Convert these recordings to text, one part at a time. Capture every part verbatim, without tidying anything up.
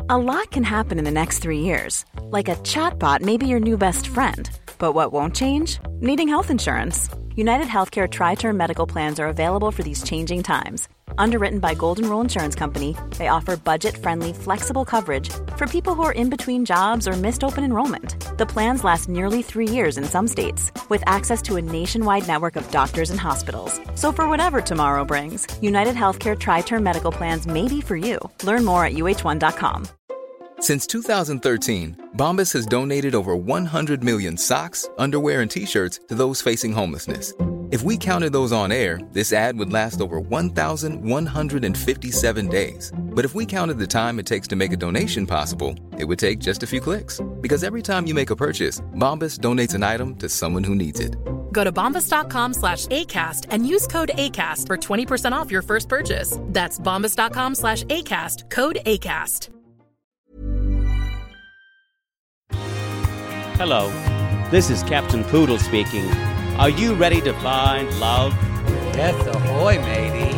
A lot can happen in the next three years. Like a chatbot may be your new best friend. But what won't change? Needing health insurance. United Healthcare Tri-Term Medical Plans are available for these changing times. Underwritten by Golden Rule Insurance Company, they offer budget-friendly, flexible coverage for people who are in between jobs or missed open enrollment. The plans last nearly three years in some states, with access to a nationwide network of doctors and hospitals. So for whatever tomorrow brings, United Healthcare Tri-Term Medical Plans may be for you. Learn more at U H one dot com. Since two thousand thirteen, Bombas has donated over one hundred million socks, underwear, and T-shirts to those facing homelessness. If we counted those on air, this ad would last over one thousand one hundred fifty-seven days. But if we counted the time it takes to make a donation possible, it would take just a few clicks. Because every time you make a purchase, Bombas donates an item to someone who needs it. Go to bombas.com slash ACAST and use code ACAST for twenty percent off your first purchase. That's bombas.com slash ACAST, code ACAST. Hello, this is Captain Poodle speaking. Are you ready to find love? Yes, ahoy, matey.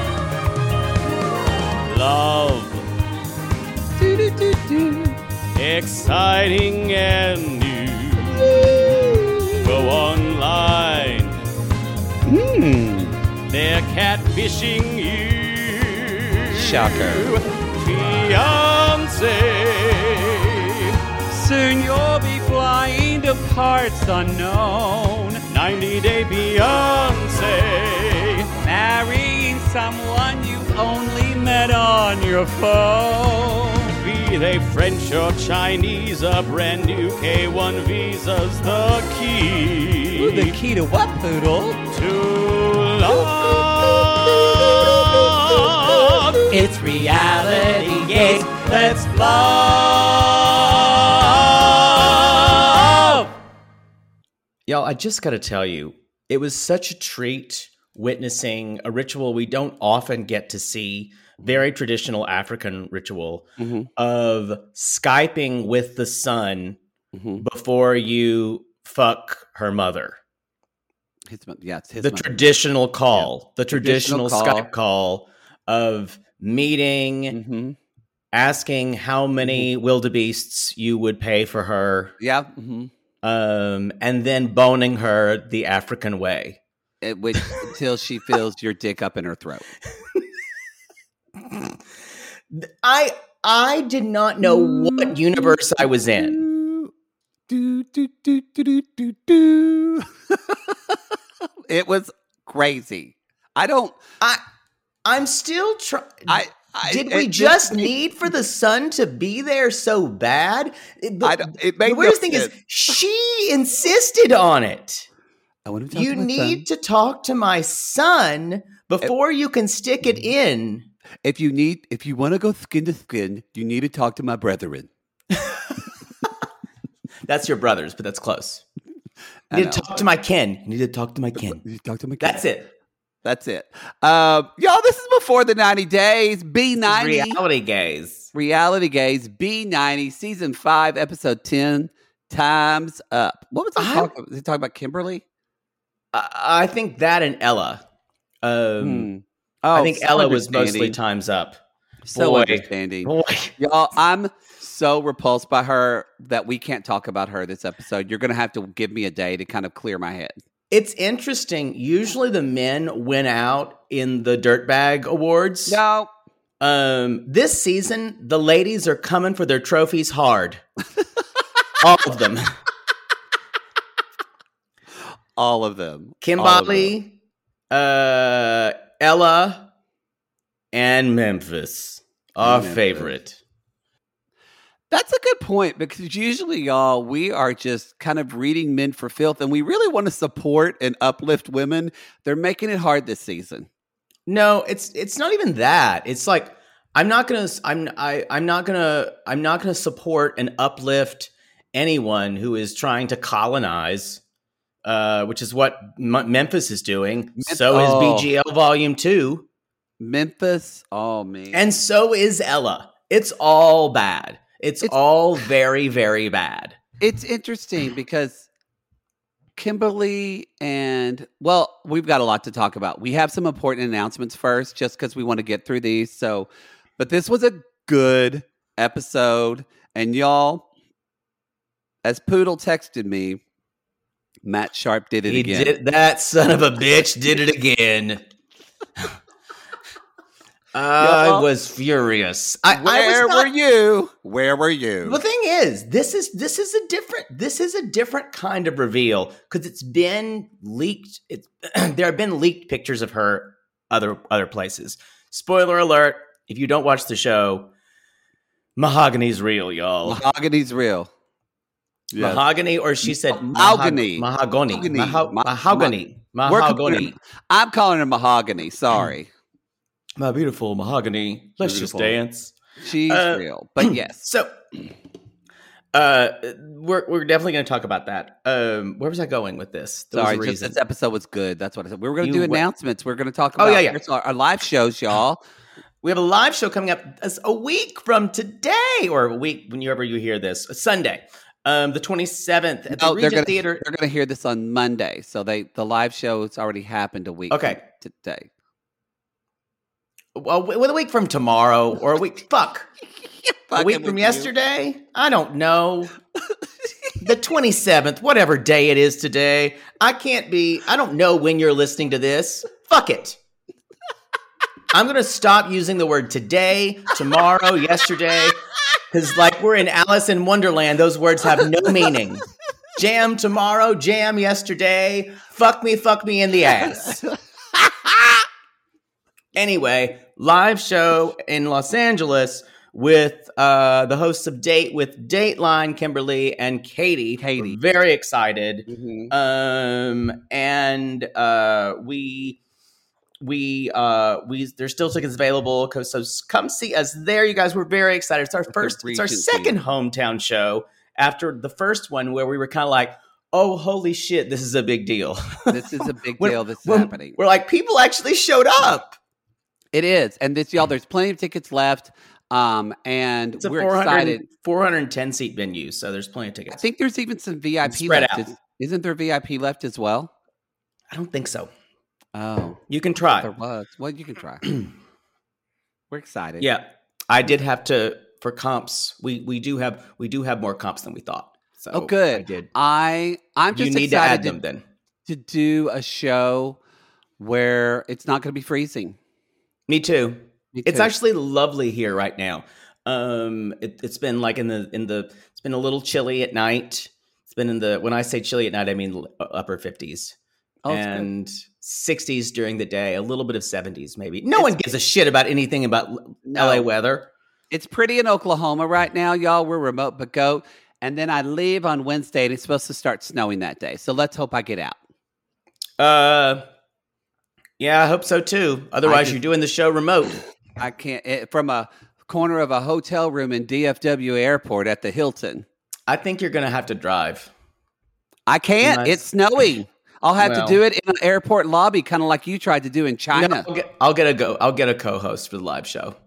Love. Do-do-do-do. Exciting and new. Go online. Hmm. They're catfishing you. Shocker. Fiancé. Soon you'll be flying to parts unknown. ninety-day Beyonce. Marrying someone you've only met on your phone. Be they French or Chinese, a brand new K one visa's the key. Ooh, the key to what, Poodle? To love. It's reality gaze. Let's love. Y'all, I just got to tell you, it was such a treat witnessing a ritual we don't often get to see, very traditional African ritual Mm-hmm. of Skyping with the son Mm-hmm. before you fuck her mother. His, yeah, it's his The mother. traditional call, Yeah. the traditional, Traditional call. Skype call of meeting, Mm-hmm. asking how many wildebeests you would pay for her, Yeah. Mm-hmm. um, and then boning her the African way. It, which, until she feels your dick up in her throat. I I did not know what universe I was in. Do, do, do, do, do, do, do. It was crazy. I don't. I I'm still trying. I. I Did it- we it- just need for the son to be there so bad? It- the, I don't- it made the no weirdest thing is sense. she insisted on it. I want to talk You to my need son. to talk to my son before you can stick it in. If you need, if you want to go skin to skin, you need to talk to my brethren. That's your brother's, but that's close. I You need to know. talk to my kin. You need to talk to my kin. You talk to my. That's it. That's it. Um, y'all, this is before the ninety days. B ninety. Reality gaze. Reality Gaze, B ninety, Season five, Episode ten, Time's Up. What was I I'm- talking about? Was he talking about Kimberly? I, I think that and Ella. Um, Hmm. Oh, I think so Ella was mostly understanding. Time's Up. So Boy. understanding. Boy. Y'all, I'm so repulsed by her that we can't talk about her this episode. You're going to have to give me a day to kind of clear my head. It's interesting. Usually the men win out in the Dirtbag Awards. No. Um, this season, the ladies are coming for their trophies hard. All of them. All of them. All of them. Kimberly, uh, Ella, and Memphis. Our Memphis. favorite. That's a good point because usually, y'all, we are just kind of reading men for filth and we really want to support and uplift women. They're making it hard this season. No, it's it's not even that. It's like I'm not gonna I'm I I'm not gonna I'm not gonna support and uplift anyone who is trying to colonize, uh, which is what M- Memphis is doing. Mem- so oh. is B G L Volume Two, Memphis, oh man. and so is Ella. It's all bad. It's, It's- all very very bad. It's interesting because Kimberly and, well, we've got a lot to talk about. We have some important announcements first, just because we want to get through these. So, but this was a good episode. And y'all, as Poodle texted me, Matt Sharp did it he again. Did, that son of a bitch did it again. I Y'all, was furious. I, where I was not, were you? Where were you? The thing is, this is this is a different this is a different kind of reveal because it's been leaked. It's there have been leaked pictures of her other other places. Spoiler alert: if you don't watch the show, Mahogany's real, y'all. Mahogany's real. Yes. Mahogany, or she said mahogany. Mahogany. Mahogany. Maho- Ma- mahogany. We're Mahogany. calling her- I'm calling her Mahogany. Sorry. My beautiful Mahogany. Let's Beautiful. just dance. She's Uh, real. But yes. So, uh, we're we're definitely going to talk about that. Um, where was I going with this? There was Sorry, a just reason. this episode was good. That's what I said. We were going to You do went- announcements. We are going to talk Oh, about yeah, yeah. here's our, our live shows, y'all. We have a live show coming up as a week from today, or a week whenever you hear this, Sunday, um, the twenty-seventh at the Oh, they're Regent going to Theater. they're going to hear this on Monday. So they the live show's already happened a week Okay. from today. Well, with a week from tomorrow, or a week, fuck, a Fucking week with from you. yesterday. I don't know. The twenty-seventh, whatever day it is today. I can't be. I don't know when you're listening to this. Fuck it. I'm going to stop using the word today, tomorrow, yesterday, because like we're in Alice in Wonderland, those words have no meaning. Jam tomorrow, jam yesterday, fuck me, fuck me in the ass. Anyway, live show in Los Angeles with uh, the hosts of Date with Dateline, Kimberly and Katie. Katie. We're very excited. Mhm. Um, and uh, we... We uh we there's still tickets available, so come see us there, you guys. We're very excited. It's our the first, it's our Regent second hometown show after the first one where we were kind of like, oh holy shit, this is a big deal. This is a big When- deal. This is when happening. We're like, people actually showed up. It is. And this, y'all, there's plenty of tickets left. Um, and It's a we're four hundred excited. four hundred ten seat venue, so there's plenty of I tickets. think there's even some V I P Spread left. out. Is, isn't there V I P left as well? I don't think so. Oh, You can there try. was. Well, you can try. We're excited. Yeah, I did have to for comps. We we do have we do have more comps than we thought. So Oh, good. I did. I I'm You just need to add excited them then. to, to do a show where it's not going to be freezing. Me too. Me It's too. actually lovely here right now. Um, it, it's been like in the in the. It's been a little chilly at night. It's been in the when I say chilly at night, I mean upper fifties Oh, it's good. and sixties during the day. A little bit of seventies maybe. No one gives a shit about anything about L A No. weather. It's pretty in Oklahoma right now, y'all. We're remote but go. And then I leave on Wednesday, and it's supposed to start snowing that day. So let's hope I get out. Uh, yeah, I hope so too. Otherwise, just- you're doing the show remote. I can't it, from a corner of a hotel room in D F W Airport at the Hilton. I think you're gonna have to drive. I can't. Nice. It's snowing. I'll have Well- to do it in an airport lobby, kind of like you tried to do in You China. know, I'll, get, I'll get a go. I'll get a co-host for the live show.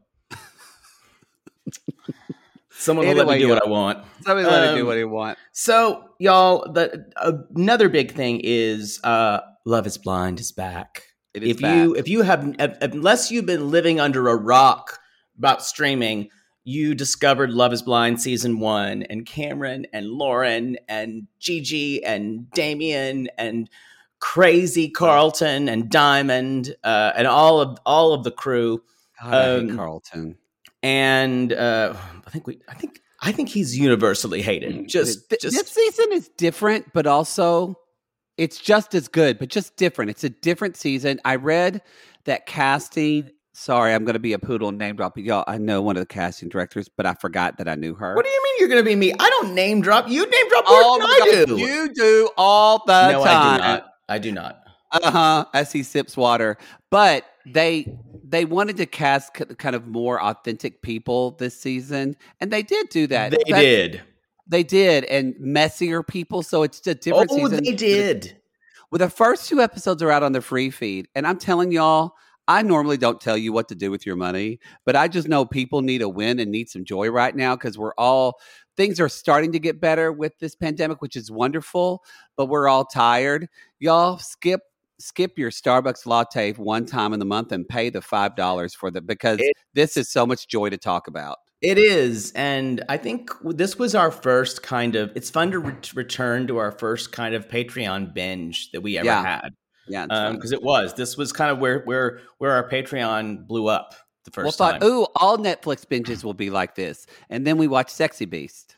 Someone will let Anyway, me do yeah. what I want. Somebody let him Um, do what he wants. So, y'all, the another big thing is uh, Love Is Blind is back. It is if you back. if you have unless you've been living under a rock about streaming, you discovered Love Is Blind season one, and Cameron and Lauren and Gigi and Damien and Crazy Carlton and Diamond uh, and all of all of the crew. God, I hate um, Carlton. And uh, I think we I think I think he's universally hated. Just Th- just this season is different, but also it's just as good, but just different. It's a different season. I read that casting. Sorry, I'm going to be a poodle name drop. Y'all, I know one of the casting directors, but I forgot that I knew her. What do you mean you're going to be me? I don't name drop. You name drop more Oh than my I God, do. you do all the no, time. I do not. I do not. Uh huh. As he sips water, but they they wanted to cast k- kind of more authentic people this season, and they did do that. They That- did. They did, and messier people. So it's a different Oh, season. they did. Well, the first two episodes are out on the free feed, and I'm telling y'all, I normally don't tell you what to do with your money, but I just know people need a win and need some joy right now because we're all things are starting to get better with this pandemic, which is wonderful, but we're all tired. Y'all skip skip your Starbucks latte one time in the month and pay the five dollars for the because It- this is so much joy to talk about. It is. And I think this was our first kind of, it's fun to re- return to our first kind of Patreon binge that we ever Yeah. had. Yeah, Because um, it was. This was kind of where where where our Patreon blew up the first we'll thought, time. Ooh, all Netflix binges will be like this. And then we watched Sexy Beast.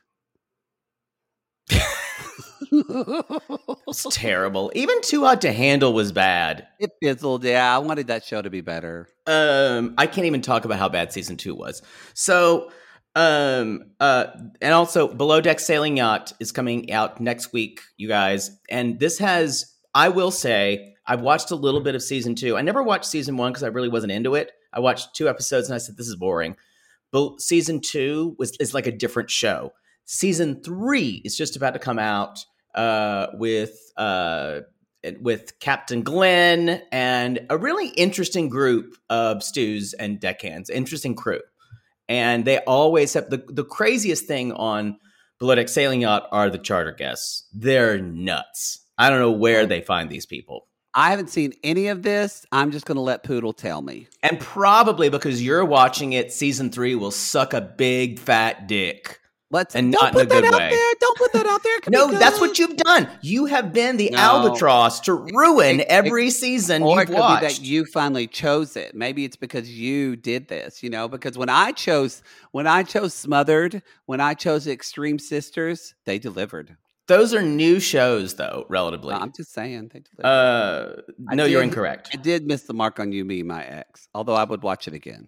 It's terrible. Even Too Hot to Handle was bad. It fizzled. Yeah, I wanted that show to be better. Um, I can't even talk about how bad season two was. So, um, uh, and also Below Deck Sailing Yacht is coming out next week, you guys. And this has, I will say, I've watched a little bit of season two. I never watched season one because I really wasn't into it. I watched two episodes and I said, this is boring. But season two was is like a different show. Season three is just about to come out uh, with uh, with Captain Glenn and a really interesting group of stews and deckhands, interesting crew. And they always have the, the craziest thing on Below Deck Sailing Yacht are the charter guests. They're nuts. I don't know where they find these people. I haven't seen any of this. I'm just going to let Poodle tell me. And probably because you're watching it, season three will suck a big fat dick. Let's and don't not put in a that good out way. there. Don't put that out there. It could No, be good. that's what you've done. You have been the No. albatross to ruin It- it- every it- season Or it you've could watched. be that you finally chose it. Maybe it's because you did this, you know, because when I chose, when I chose Smothered, when I chose Extreme Sisters, they delivered. Those are new shows, though, relatively. I'm just saying they delivered. uh, I no, you're did- incorrect. I did miss the mark on You, Me, My Ex, although I would watch it again.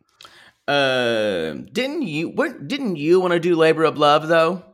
Uh, didn't you? What, didn't you want to do Labor of Love, though?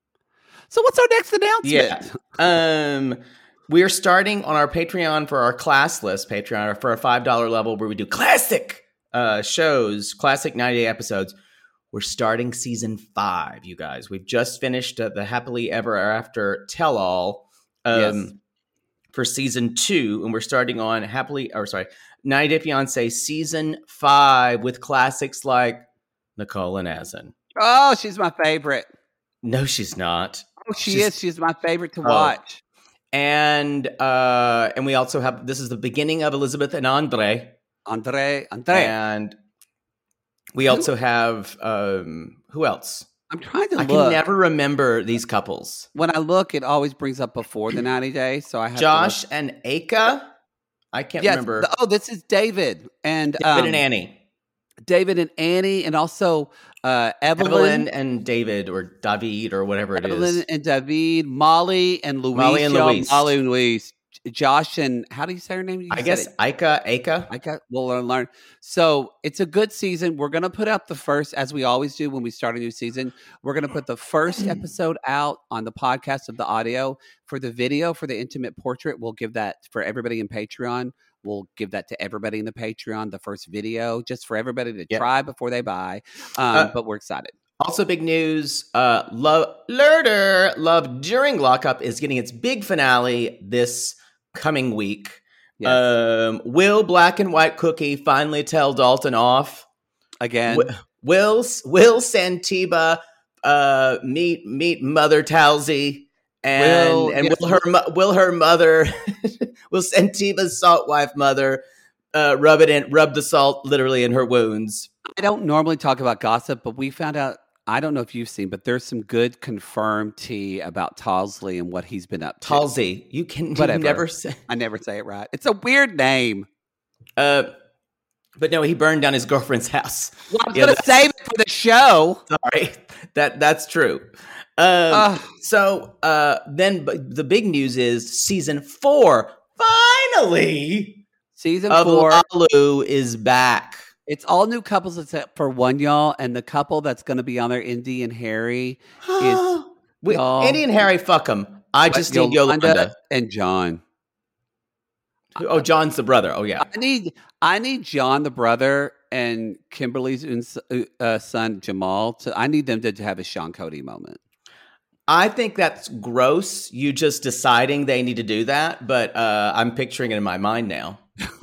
So what's our next announcement? Yeah. Um, we are starting on our Patreon for our class list, Patreon, for a five dollars level where we do classic uh, shows, classic ninety-day episodes. We're starting season five, you guys. We've just finished uh, the Happily Ever After Tell-All um, Yes. for season two, and we're starting on Happily, or sorry, ninety Day Fiancé season five with classics like Nicole and Asin. Oh, she's my favorite. No, she's not. Oh, she She's- is. She's my favorite to Oh. watch. And uh, and we also have, this is the beginning of Elizabeth and Andre. Andre, Andre. And we also have, um, who else? I'm trying to I look. can never remember these couples. When I look, it always brings up before the ninety days. So I have Josh to look. and Aka. I can't Yes, remember. the- oh, this is David and David um, and Annie. David and Annie, and also uh, Evelyn, Evelyn and David, or David, or whatever it Evelyn is. and David, Molly and Louise, Molly and y'all. Louise. Molly and Louise, Josh and how do you say her name? You I said guess it. Ika, Aka. I got we'll learn, learn. So it's a good season. We're gonna put out the first, as we always do when we start a new season. We're gonna put the first episode out on the podcast of the audio. For the video, for the intimate portrait, we'll give that for everybody in Patreon. We'll give that to everybody in the Patreon, the first video, just for everybody to Yep. try before they buy. Um, Uh, but we're excited. Also, big news: uh, Love Lurder, Love During Lockup is getting its big finale this coming week. Yes. Um, will Black and White Cookie finally tell Dalton off? Again, Wi- Will Will Santiba uh, meet meet Mother Talsey? And Will- and yes. will her mo- will her mother will Santiba's salt wife mother uh, rub it in rub the salt literally in her wounds? I don't normally talk about gossip, but we found out. I don't know if you've seen, but there's some good confirmed tea about Talsley and what he's been up to. Talsey, you can you Whatever. never say. I never say it right. It's a weird name. Uh, but no, he burned down his girlfriend's house. Well, I was Yeah, going to that's- save it for the show. Sorry, that that's true. Um, Ugh. so uh, then, but the big news is season four finally Season of four. Lalu is back. It's all new couples except for one, y'all. And the couple that's going to be on there, Indy and Harry, is We, y'all- Andy and Harry, fuck them. I just need Yolanda. and John. Oh, John's the brother. Oh yeah. I need I need John the brother and Kimberly's uns- uh, son Jamal. To, I need them to have a Sean Cody moment. I think that's gross. You just deciding they need to do that, but uh, I'm picturing it in my mind now.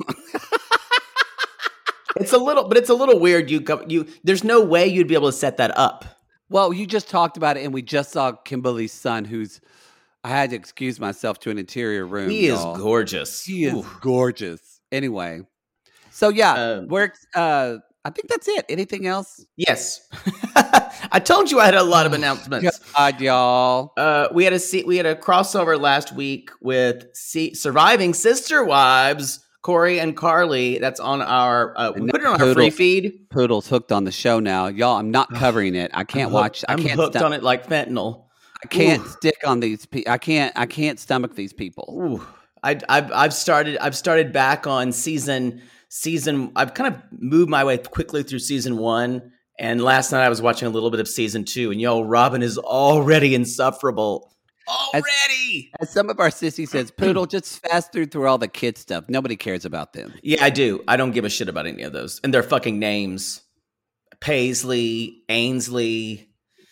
It's a little, but it's a little weird. You go, you. There's no way you'd be able to set that up. Well, you just talked about it, and we just saw Kimberly's son, who's I had to excuse myself to an interior room. He y'all. is gorgeous. He is Ooh. gorgeous. Anyway, so yeah, Um, we're. Uh, I think that's it. Anything else? Yes. I told you I had a lot of announcements. God, y'all. Uh, we had a we had a crossover last week with C- Surviving Sister Wives, Corey and Carly. That's on our. Uh, we put it on Poodle, our free feed. Poodle's hooked on the show now, y'all. I'm not covering it. I can't I'm watch. I'm I can't hooked stu- on it like fentanyl. I can't Ooh. stick on these. Pe- I can't. I can't stomach these people. Ooh. I, I've I've started I've started back on season season. I've kind of moved my way quickly through season one, and last night I was watching a little bit of season two. And yo, Robin is already insufferable. Already, as, as some of our sissies says, Poodle, just fast through through all the kid stuff. Nobody cares about them. Yeah, I do. I don't give a shit about any of those, and their fucking names: Paisley, Ainsley,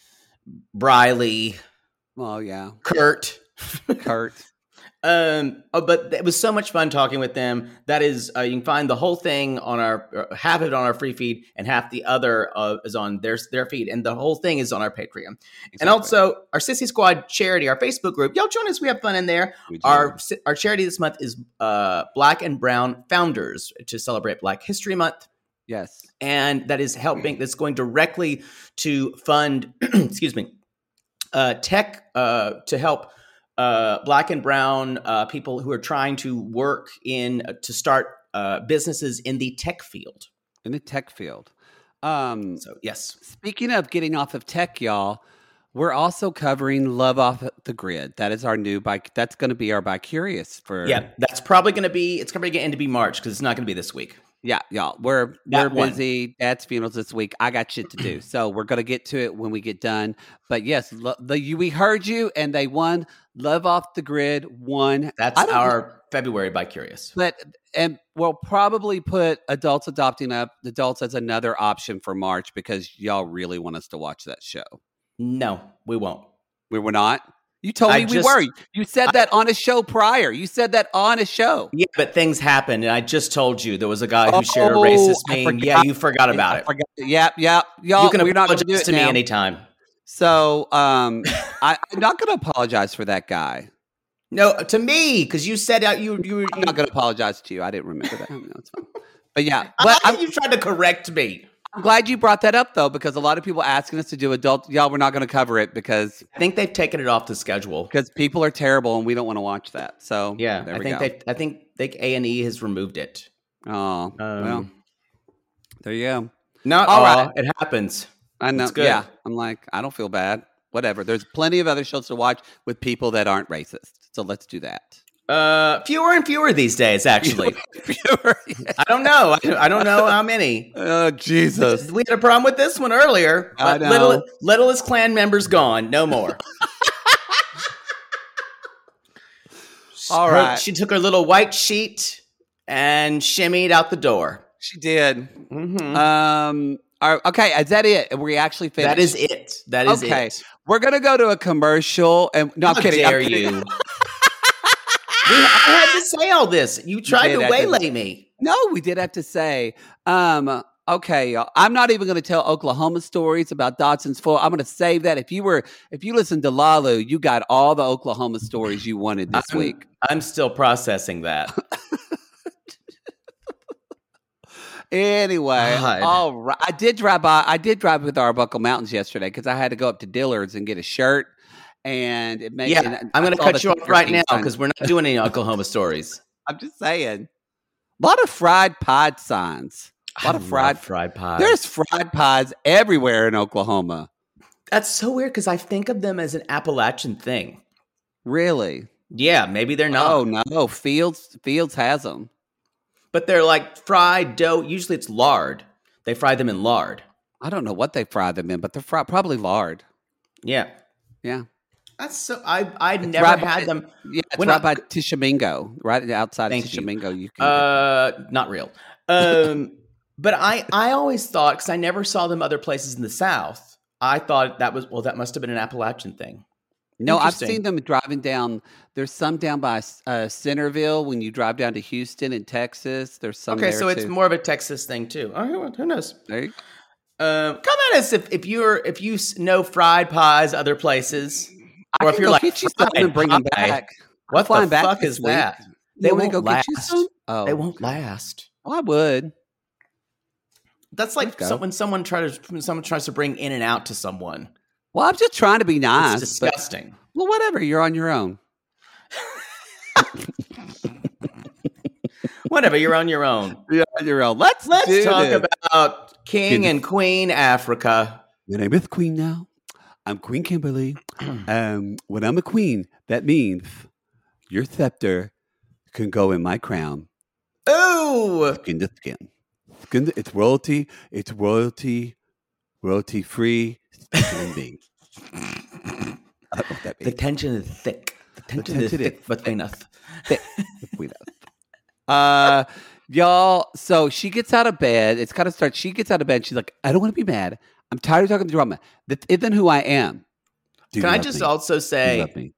Briley. Oh yeah, Kurt, Kurt. Um, oh, but it was so much fun talking with them. That is, uh, you can find the whole thing on our, uh, half of it on our free feed, and half the other uh, is on their their feed, and the whole thing is on our Patreon. Exactly. And also our Sissy Squad charity, our Facebook group. Y'all join us. We have fun in there. Our our charity this month is uh, Black and Brown Founders to celebrate Black History Month. Yes, and that is helping. That's going directly to fund. excuse me, uh, tech uh, to help. Uh, black and brown uh, people who are trying to work in uh, to start uh, businesses in the tech field. In the tech field. Um, so yes. Speaking of getting off of tech, y'all, we're also covering Love Off the Grid. That is our new bike. That's going to be our Bicurious for. Yeah, that's probably going to be. It's probably going to be March because it's not going to be this week. Yeah, y'all. We're that we're one. busy. Dad's funerals this week. I got shit to do, so we're gonna get to it when we get done. But yes, lo- the you, we heard you, and they won. Love Off the Grid won. That's our know, February Bicurious. But and we'll probably put Adults Adopting Up Adults as another option for March because y'all really want us to watch that show. No, we won't. We were not. You told me I we just, were. You said that I, on a show prior. You said that on a show. Yeah, but things happened, and I just told you there was a guy who oh, shared a racist meme. Yeah, you forgot about I it. Forgot. Yep, yep. Y'all, you can we're apologize not do it to now. me anytime. So um, I, I'm not going to apologize for that guy. No, to me, because you said out you you. I'm not going to apologize to you. I didn't remember that. No, it's fine. But yeah, but I, you tried to correct me. I'm glad you brought that up, though, because a lot of people asking us to do adult. Y'all, we're not going to cover it because I think they've taken it off the schedule because people are terrible and we don't want to watch that. So yeah, there I we think go. they. I think think A and E has removed it. Oh, um, well, there you go. Not all all. right. It happens. I know. It's good. Yeah, I'm like, I don't feel bad. Whatever. There's plenty of other shows to watch with people that aren't racist. So let's do that. Uh, fewer and fewer these days, actually. fewer, yeah. I don't know. I, I don't know how many. Oh, Jesus. We had a problem with this one earlier. I But know. little, littlest clan members gone. No more. All Her- right. She took her little white sheet and shimmied out the door. She did. Mm-hmm. Um. Are, okay. Is that it? We actually finished. That is it. That is okay. it. We're gonna go to a commercial. And no, How I'm kidding. dare I'm kidding. you? we, I had to say all this. You tried did, to I waylay did. me. No, we did have to say. Um. Okay, y'all. I'm not even going to tell Oklahoma stories about Dodson's Full. I'm going to save that. If you were, if you listened to Lalu, you got all the Oklahoma stories you wanted this I'm, week. I'm still processing that. Anyway, God. all right. I did drive by. I did drive with Arbuckle Mountains yesterday because I had to go up to Dillard's and get a shirt. And it made. Yeah, and I'm going to I saw cut the you off right now sign. because we're not doing any Oklahoma stories. I'm just saying. A lot of fried pod signs. A lot I of fried love fried pies. There's fried pies everywhere in Oklahoma. That's so weird because I think of them as an Appalachian thing. Really? Yeah, maybe they're not. Oh no, Fields Fields has them. But they're like fried dough. Usually it's lard. They fry them in lard. I don't know what they fry them in, but they're fry- probably lard. Yeah. Yeah. That's so I I'd It's never right had by, them. Yeah, it's when right I- by Tishomingo, right outside Thank of you. Tishomingo. You, you can Uh not real. Um but I I always thought cuz I never saw them other places in the South. I thought that was well that must have been an Appalachian thing. No, I've Interesting. seen them driving down. There's some down by uh, Centerville when you drive down to Houston in Texas. There's some Okay, there so it's too. more of a Texas thing too. Oh, who, who knows? There you go. Um, come at us if, if you're if you s- know fried pies other places, I or if can you're go like get you some fried and bring them pie. back. I'm What flying the back fuck this is week. that? They They want to won't go get you last. some? Oh, They won't last. Well, I would. That's like so, when someone tries when someone tries to bring In and Out to someone. Well, I'm just trying to be nice. It's disgusting. But, well, whatever. You're on your own. Whatever. You're on your own. You're on your own. Let's let's do talk this. about King and Queen Africa. My name is Queen now. I'm Queen Kimberly. um, when I'm a queen, that means your scepter can go in my crown. Ooh, skin to skin. Skin to, it's royalty. It's royalty. Royalty free. Human being. I don't know what that means. The tension is thick. The tension, the tension is thick is between us. Thick between us. Uh, y'all. So she gets out of bed. It's kind of starts. She gets out of bed. She's like, I don't want to be mad. I'm tired of talking drama. That isn't who I am. Do Can I just me? also say, me?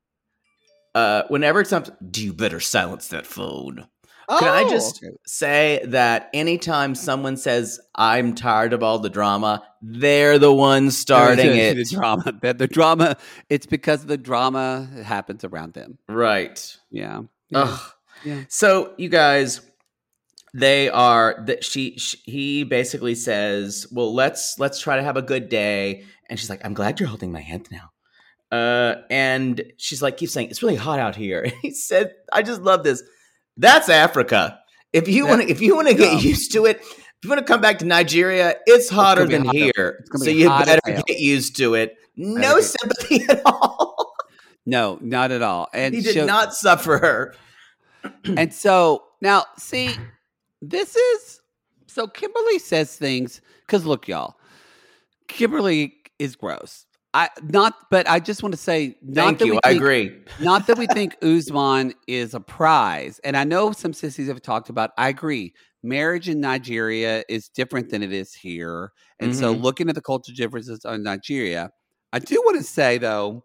uh, whenever it's something, do you better silence that phone? Can I Oh, just okay. say that anytime someone says, I'm tired of all the drama, they're the ones starting the, it. The drama. The, the drama. It's because the drama happens around them. Right. Yeah. Yeah. Ugh. Yeah. So you guys, they are that she, she he basically says, well, let's let's try to have a good day. And she's like, I'm glad you're holding my hand now. Uh, and she's like, keeps saying, it's really hot out here. And he said, I just love this. That's Africa. If you want to, if you want to get yeah. used to it, if you want to come back to Nigeria, it's hotter it's than hotter. here. So you better hell. get used to it. No sympathy at all. No, not at all. And he did so, not suffer her. And so now, see, this is so Kimberly says things because look, y'all, Kimberly is gross. I not, but I just want to say, not Thank that you. we I think, agree. Not that we think Usman is a prize, and I know some sissies have talked about. I agree. Marriage in Nigeria is different than it is here, and mm-hmm. so looking at the cultural differences in Nigeria, I do want to say though,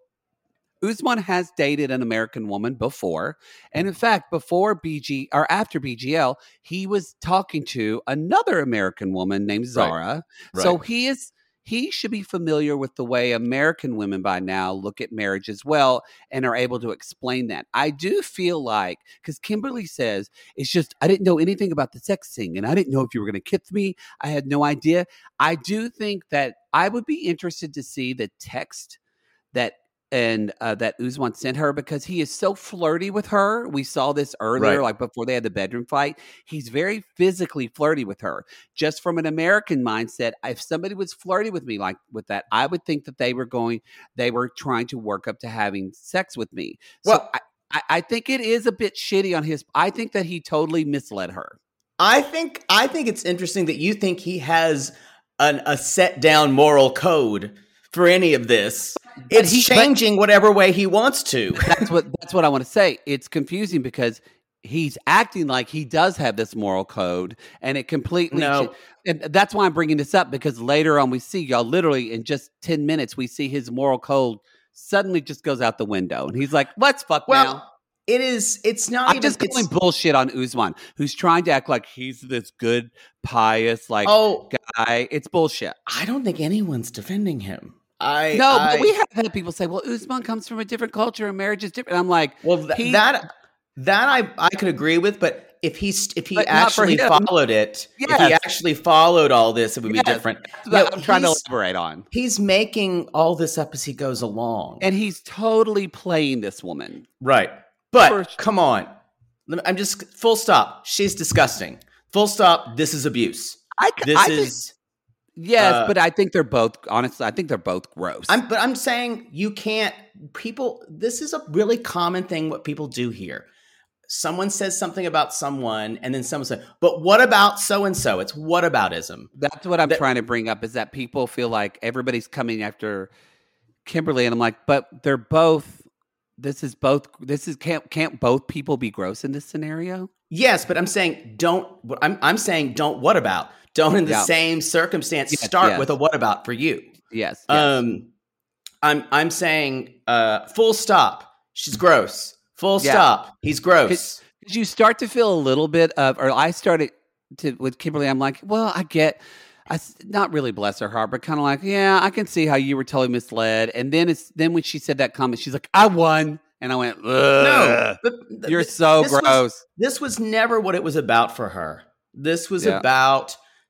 Usman has dated an American woman before, and in fact, before B G or after B G L, he was talking to another American woman named Zara. Right. So right. he is. He should be familiar with the way American women by now look at marriage as well and are able to explain that. I do feel like, because Kimberly says, it's just, I didn't know anything about the sex thing and I didn't know if you were going to kiss me. I had no idea. I do think that I would be interested to see the text that and uh, that Usman sent her because he is so flirty with her. We saw this earlier, right. like before they had the bedroom fight. He's very physically flirty with her. Just from an American mindset, if somebody was flirty with me like with that, I would think that they were going, they were trying to work up to having sex with me. Well, so I, I, I think it is a bit shitty on his. I think that he totally misled her. I think I think it's interesting that you think he has an, a set down moral code for any of this. It's he, changing whatever way he wants to. That's what that's what I want to say. It's confusing because he's acting like he does have this moral code, and it completely. No. And that's why I'm bringing this up because later on we see y'all literally in just ten minutes we see his moral code suddenly just goes out the window, and he's like, "Let's fuck well, now." It is. It's not. I'm even, just calling bullshit on Usman, who's trying to act like he's this good, pious, like oh, guy. It's bullshit. I don't think anyone's defending him. I no, I, but we have had people say, "Well, Usman comes from a different culture, and marriage is different." I'm like, well, th- that that I I could agree with, but if he's if he but actually followed it, yes. if he actually followed all this, it would yes. be different. That's what no, I'm trying to elaborate on. He's making all this up as he goes along, and he's totally playing this woman, right? But sure. Come on, I'm just full stop. She's disgusting. Full stop. This is abuse. I, this I is. Think, yes, uh, but I think they're both, honestly, I think they're both gross. I'm, but I'm saying you can't, people, this is a really common thing what people do here. Someone says something about someone, and then someone says, but what about so-and-so? It's whataboutism. That's what I'm that, trying to bring up, is that people feel like everybody's coming after Kimberly, and I'm like, but they're both, this is both, this is, can't, can't both people be gross in this scenario? Yes, but I'm saying don't, I'm, I'm saying don't what about. Don't in the yeah. same circumstance yes, start yes. with a what about for you. Yes, yes. Um, I'm I'm saying uh, full stop. She's gross. Full yeah. stop. He's gross. Did you start to feel a little bit of, or I started to with Kimberly? I'm like, well, I get, I not really bless her heart, but kind of like, yeah, I can see how you were totally misled. And then it's then when she said that comment, she's like, I won. And I went, no, but th- you're so this gross. Was, this was never what it was about for her. This was yeah. about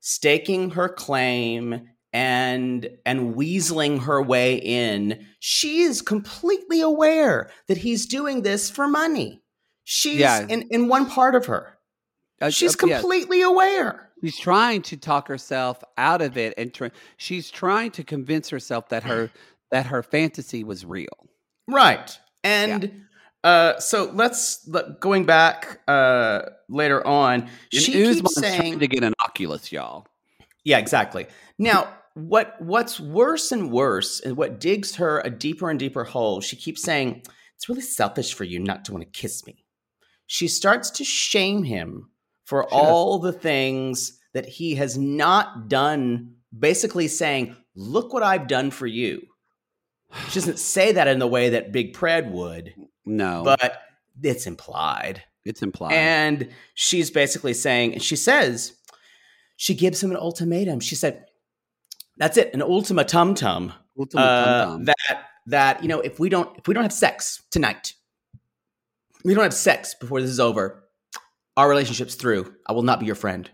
staking her claim and and weaseling her way in. She is completely aware that he's doing this for money. She's Yeah. in, in one part of her. Uh, She's uh, yeah. completely aware. She's trying to talk herself out of it, and tr- she's trying to convince herself that her that her fantasy was real. Right. And uh, so let's let, going back uh, later on. And She Usman's keeps trying saying, to get an Oculus, y'all. yeah, exactly. Now, what what's worse and worse, and what digs her a deeper and deeper hole, she keeps saying, it's really selfish for you not to want to kiss me. She starts to shame him for She does. all the things that he has not done, basically saying, look what I've done for you. She doesn't say that in the way that Big Pred would, No, but it's implied. it's implied. And she's basically saying, and she says, she gives him an ultimatum. She said, that's it, an ultimatum-tum. Ultimate Uh, tum-tum. that, that, you know, if we don't, if we don't have sex tonight, we don't have sex before this is over, our relationship's through. I will not be your friend.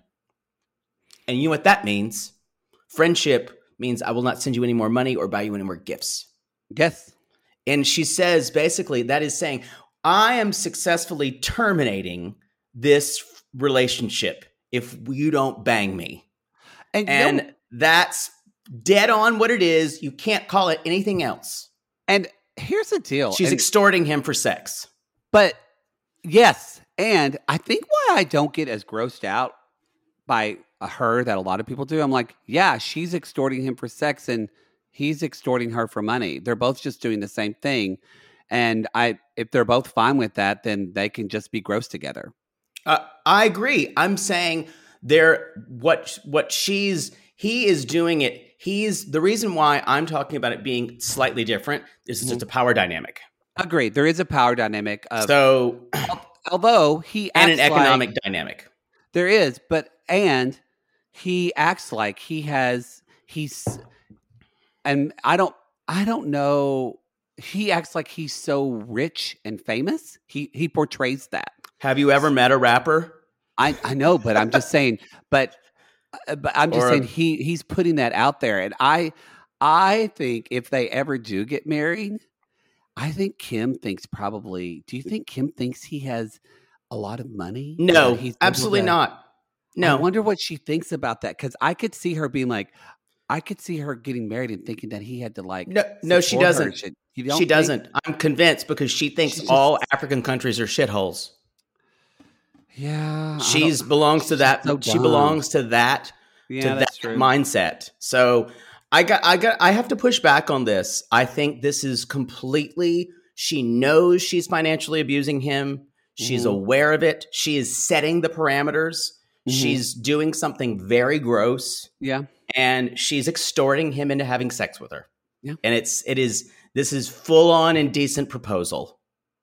And you know what that means? Friendship means I will not send you any more money or buy you any more gifts. Yes. And she says, basically, that is saying, I am successfully terminating this relationship if you don't bang me. And, you And know- that's dead on what it is. You can't call it anything else. and here's the deal. She's and, extorting him for sex. but yes, and I think why I don't get as grossed out by her that a lot of people do. I'm like, yeah, she's extorting him for sex, and he's extorting her for money. They're both just doing the same thing. And I, if they're both fine with that, then they can just be gross together. Uh, I agree. I'm saying there, what what she's he is doing it. He's the reason why I'm talking about it being slightly different. This is just a power dynamic. Agreed. There is a power dynamic of, So although he and acts an economic like, dynamic. there is, but and he acts like he has he's, and I don't I don't know. He acts like he's so rich and famous. He he portrays that. Have you ever met a rapper? I, I know, but I'm just saying. But uh, but I'm just Or- saying he he's putting that out there, and I I think if they ever do get married, I think Kim thinks probably. Do you think Kim thinks he has a lot of money? No, That he's able absolutely to- not. No. I wonder what she thinks about that, because I could see her being like, I could see her getting married and thinking that he had to like. No, no, she support her. doesn't. Should- you don't She think- doesn't. I'm convinced because she thinks She's just- all African countries are shitholes. Yeah, I She's don't- belongs to she's that. so she dumb. belongs to that. Yeah, to that that's true. mindset. So I got, I got, I have to push back on this. I think this is completely. She knows she's financially abusing him. She's Mhm. aware of it. She is setting the parameters. Mhm. She's doing something very gross, Yeah, and she's extorting him into having sex with her. Yeah. And it's, it is, this is full on indecent proposal,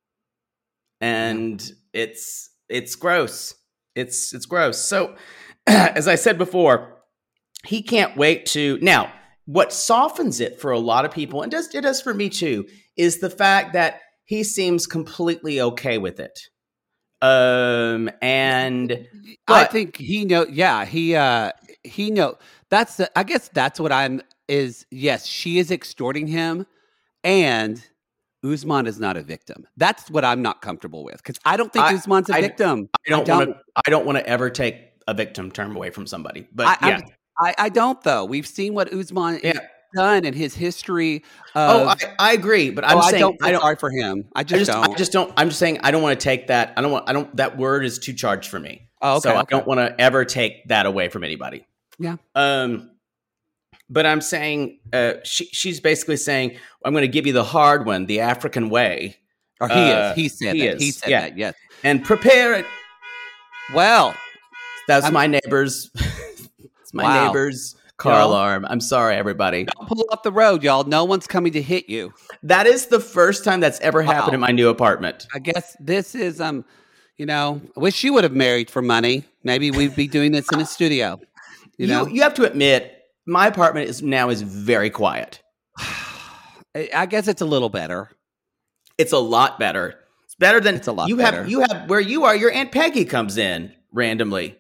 and it's, it's gross. It's, it's gross. So, as I said before, he can't wait to now. What softens it for a lot of people, and does it does for me too, is the fact that he seems completely okay with it. Um, and I but- think he know. Yeah, he uh he know. That's the, I guess that's what I'm is. Yes, she is extorting him, and Usman is not a victim. That's what I'm not comfortable with, because I don't think I- Usman's a I- victim. I don't want to. I don't want to ever take a victim term away from somebody. But I, yeah. I'm- I, I don't though. We've seen what Usman Yeah. has done and his history. oh, Of, I, I agree. But I'm oh, saying I don't. I feel don't. sorry for him. I I just, just, don't. I just don't. I'm just saying I don't want to take that. I don't want. I don't. That word is too charged for me. oh, okay. so I okay. don't want to ever take that away from anybody. Yeah. Um, but I'm saying uh, she, she's basically saying, I'm going to give you the hard one, the African way, Or he uh, is. He said he that. He is, said yeah. that. Yes. and prepare it. Well, That's I'm- my neighbor's. It's my Wow. neighbor's car Well- alarm. I'm sorry, everybody. don't pull off the road, y'all. No one's coming to hit you. That is the first time that's ever happened Wow. in my new apartment. I guess this is um, you know, I wish you would have married for money. Maybe we'd be doing this in a studio. You You, know, you have to admit, my apartment is now is very quiet. I I guess it's a little better. It's a lot better. It's better than It's a lot you better. have. You have where you are. Your Aunt Peggy comes in randomly.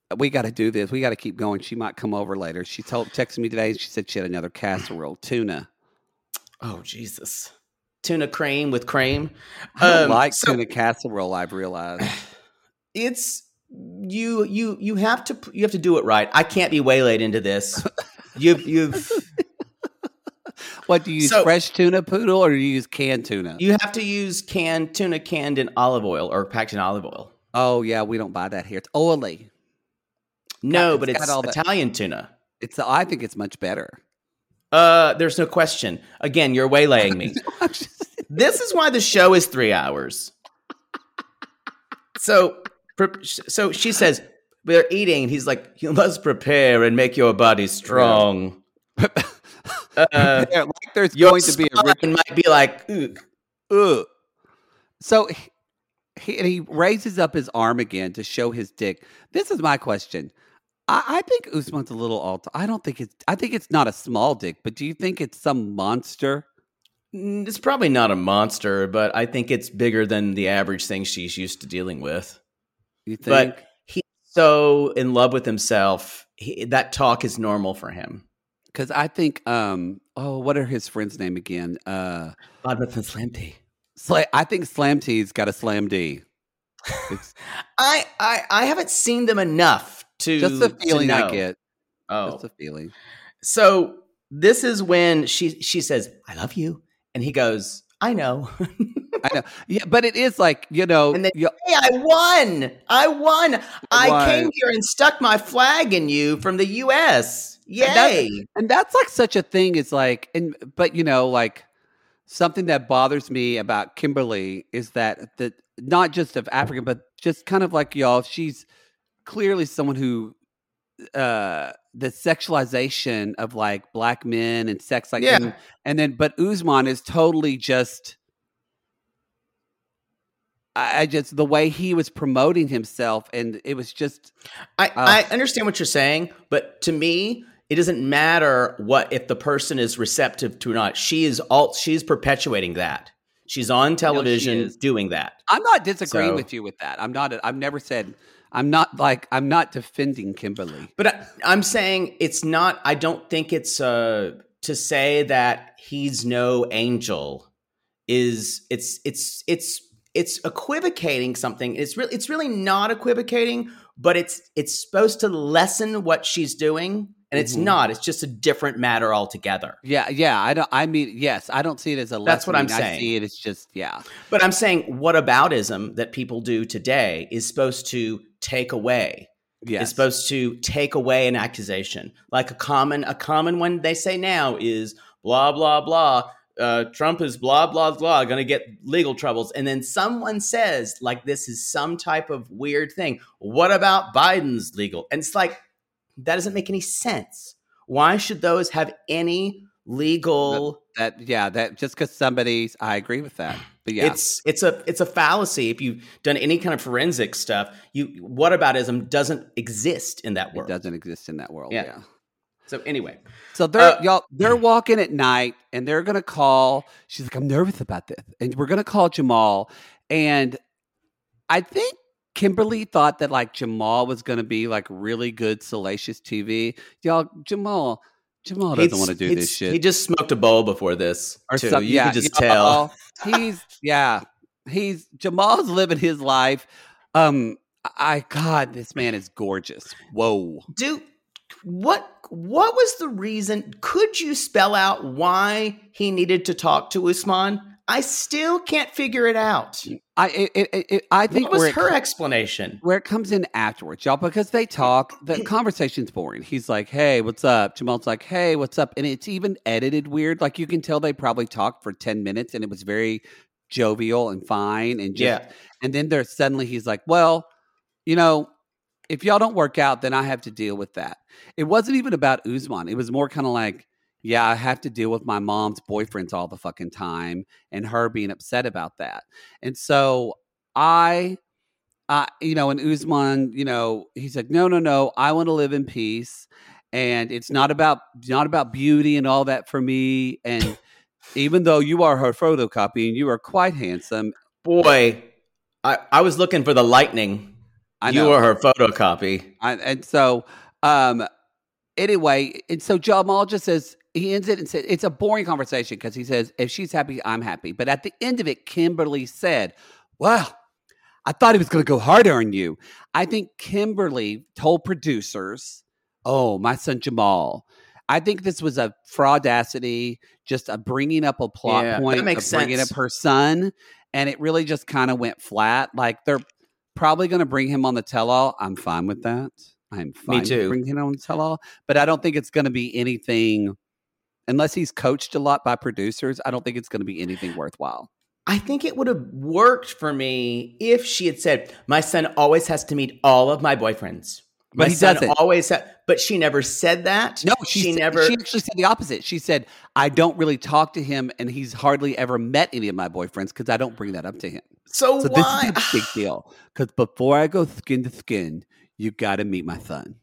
we got to do this. We got to keep going. She might come over later. She told texted me today. She said she had another casserole, tuna. Oh, Jesus. Tuna cream with cream. I don't Um, like so tuna casserole, I've realized. It's you you you have to you have to do it right. I can't be waylaid into this. You've you've What, do you use So- fresh tuna, Poodle, or do you use canned tuna? you have to use canned tuna canned in olive oil or packed in olive oil. Oh, yeah, we don't buy that here. It's oily. No, it's but got it's all the- Italian tuna. It's. I think it's much better. Uh, there's no question. Again, you're waylaying me. This is why the show is three hours. So, pre- so she says they're eating, and he's like, "You must prepare and make your body strong." Uh, Yeah, like there's your going to be a rich. spine might be like, "Ugh." Ugh. So he, he and he raises up his arm again to show his dick. This is my question. I, I think Usman's a little alt. I don't think it's. I think it's not a small dick, but do you think it's some monster? Mm, It's probably not a monster, but I think it's bigger than the average thing she's used to dealing with. You think? But he's so in love with himself, he, that talk is normal for him. Because I think. Um. Oh, what are his friends' name again? Uh. Bodmouth and Slam T. Sla- I think Slam T's got a Slam D. It's I, I I haven't seen them enough to just a to feeling I know. get. Oh, Just a feeling. so this is when she she says, "I love you," and he goes, "I know." I know. Yeah, but it is like, you know. And then, you- hey, I won! I won! I Why? came here and stuck my flag in you from the U S. Yay! that- And that's like such a thing. Is like, and but you know, like something that bothers me about Kimberly is that the not just of African, but just kind of like y'all. She's clearly someone who uh the sexualization of like black men and sex, like, Yeah. and, and then but Usman is totally just. I I just the way he was promoting himself, and it was just I, Uh, I understand what you're saying, but to me, it doesn't matter what if the person is receptive to or not. She is all she's perpetuating that. She's on television is. doing that. I'm not disagreeing So- with you with that. I'm not. I've never said. I'm not like. I'm not defending Kimberly. But I, I'm saying it's not. I don't think it's uh, to say that he's no angel. Is it's it's it's it's equivocating something. It's really it's really not equivocating, but it's it's supposed to lessen what she's doing, and it's Mhm. not. It's just a different matter altogether. Yeah, yeah. I don't. I mean, yes. I don't see it as a. That's what I'm lessening. I saying. see it. It's just yeah. But I'm saying whataboutism that people do today is supposed to take away. Yes. It's supposed to take away an accusation. Like a common a common one they say now is blah blah blah. Uh, Trump is blah blah blah going to get legal troubles, and then someone says like this is some type of weird thing. What about Biden's legal? And it's like that doesn't make any sense. Why should those have any legal? that. Yeah. That just because somebody's. I agree with that. But yeah. It's it's a it's a fallacy. If you've done any kind of forensic stuff, you whataboutism doesn't exist in that it world. doesn't exist in that world. Yeah. Yeah. So anyway, So they're Uh, y'all. They're walking at night, and they're gonna call. She's like, I'm nervous about this, and we're gonna call Jamal. And I think Kimberly thought that like Jamal was gonna be like really good, salacious T V. Y'all, Jamal, Jamal doesn't he's- want to do he's- this shit. He just smoked a bowl before this, or too. something. You Yeah, can just y'all, tell. He's yeah. He's Jamal's living his life. Um, I God, this man is gorgeous. Whoa. Dude, what what was the reason? Could you spell out why he needed to talk to Usman? I still can't figure it out. I it, it, it, I think What was where it her explanation? where it comes in afterwards, y'all, because they talk, the conversation's boring. He's like, hey, what's up? Jamal's like, hey, what's up? And it's even edited weird. Like you can tell they probably talked for ten minutes and it was very jovial and fine. And just, Yeah. and then there's suddenly he's like, well, you know, if y'all don't work out, then I have to deal with that. It wasn't even about Usman. It was more kind of like, yeah, I have to deal with my mom's boyfriends all the fucking time and her being upset about that. And so I, uh, you know, and Usman, you know, he's like, no, no, no, I want to live in peace. And it's not about, not about beauty and all that for me. And even though you are her photocopy and you are quite handsome. Boy, I, I was looking for the lightning. I know. You are her photocopy. I, and so, um, anyway, and so Jamal just says, he ends it and said, it's a boring conversation because he says, if she's happy, I'm happy. But at the end of it, Kimberly said, well, I thought he was going to go harder on you. I think Kimberly told producers, oh, my son Jamal. I think this was a fraudacity, just a bringing up a plot Yeah, point, that makes of bringing sense. up her son. And it really just kind of went flat. Like they're probably going to bring him on the tell-all. I'm fine with that. I'm fine Me too. with bringing him on the tell-all. But I don't think it's going to be anything, unless he's coached a lot by producers, I don't think it's going to be anything worthwhile. I think it would have worked for me if she had said, my son always has to meet all of my boyfriends. But My he son doesn't. always ha-. But she never said that. No, she, she said- never. She actually said the opposite. She said, I don't really talk to him, and he's hardly ever met any of my boyfriends because I don't bring that up to him. so, So why? this is a big deal. Because before I go skin to skin, you got to meet my son.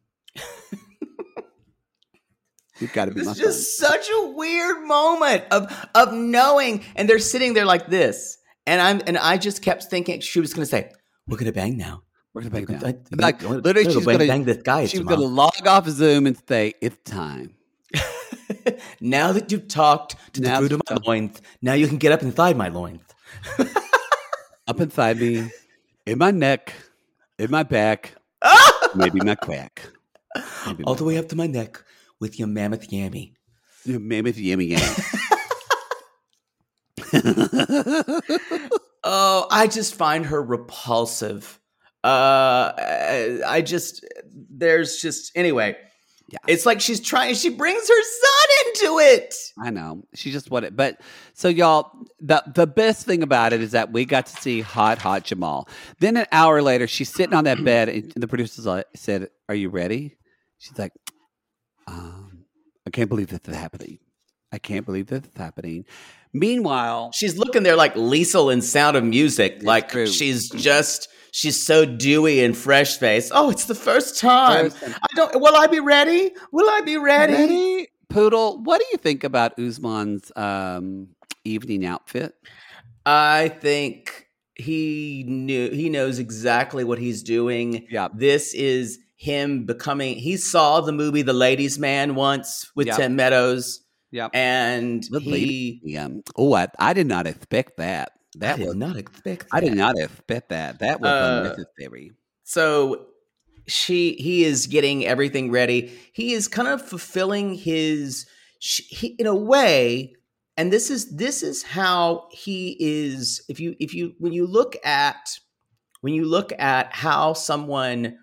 You got to meet my It's son. just such a weird moment of of knowing, and they're sitting there like this, and I'm and I just kept thinking she was going to say, "We're going to bang now. We're gonna bang We're down. gonna- Like we're literally, gonna she's bang- gonna bang this guy She was tomorrow." gonna log off Zoom and say, "It's time." Now that you've talked to Now the fruit that of my you've talked- loins, now you can get up inside my loins. Up inside me, in my neck, in my back, maybe my crack, maybe All my, the way up to my neck with your mammoth yammy. your mammoth yummy yummy. Oh, I just find her repulsive. Uh, I just, there's just, anyway. Yeah. It's like she's trying, she brings her son into it. I know. She just wanted, but so y'all, the the best thing about it is that we got to see hot, hot Jamal. Then an hour later, she's sitting on that bed, and the producers like, said, "Are you ready?" She's like, um, "I can't believe this is happening. I can't believe this is happening." Meanwhile, She's looking there like Liesel in Sound of Music. Like true. she's just, she's so dewy and fresh faced. Oh, it's the first time. First time. I don't, will I be ready? Will I be ready? ready, Poodle. What do you think about Usman's um, evening outfit? I think he knew, he knows exactly what he's doing. Yeah. This is him becoming, he saw the movie The Ladies' Man once with Yep. Tim Meadows. Yep. And The he, lady- um, oh, I, I did not expect that. That I did was not expect I did that. not expect that. That was Uh, unnecessary. So she, he is getting everything ready. He is kind of fulfilling his, sh- he, in a way. And this is this is how he is. If you if you when you look at when you look at how someone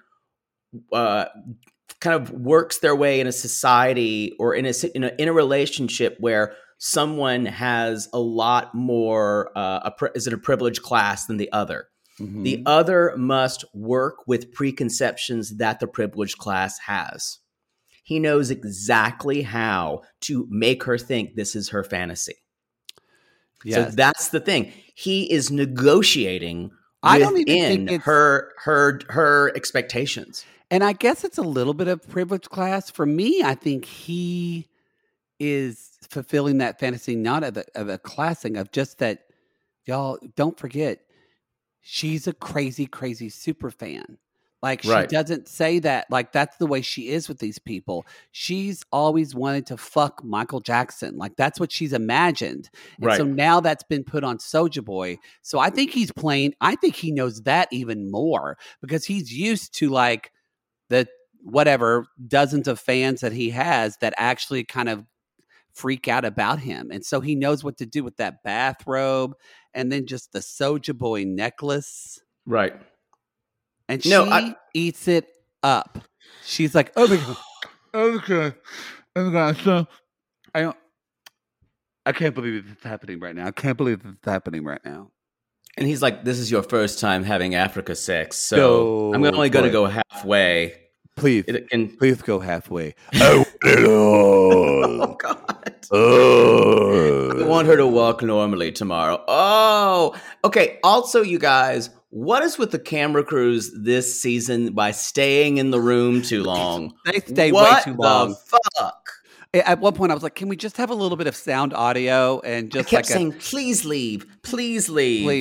uh, kind of works their way in a society or in a in a, in a relationship where someone has a lot more uh, a, pri- is in a privileged class than the other. Mhm. The other must work with preconceptions that the privileged class has. He knows exactly how to make her think this is her fantasy. Yes. So that's the thing. He is negotiating I don't even within think it's- her her her expectations. And I guess it's a little bit of privileged class. For me, I think he is fulfilling that fantasy, not of a, of a class thing, of just that, y'all, don't forget, she's a crazy, crazy super fan. Like, she Right. doesn't say that. Like, that's the way she is with these people. She's always wanted to fuck Michael Jackson. Like, that's what she's imagined. And Right. so now that's been put on Soulja Boy. So I think he's playing, I think he knows that even more because he's used to, like, the whatever dozens of fans that he has that actually kind of freak out about him. And so he knows what to do with that bathrobe and then just the Soulja Boy necklace. Right. And she No, I- eats it up. She's like, oh my God. Okay. Oh my God. So I don't I can't believe this is happening right now. I can't believe this is happening right now. And he's like, this is your first time having Africa sex. So Go I'm only going to for go halfway. Please, It can, please go halfway. Oh, oh, God. I want her to walk normally tomorrow. Oh, okay. Also, you guys, what is with the camera crews this season by staying in the room too long? They stay what way too long. the fuck? At one point, I was like, "Can we just have a little bit of sound audio and I just kept like saying, please leave, please leave. a please?"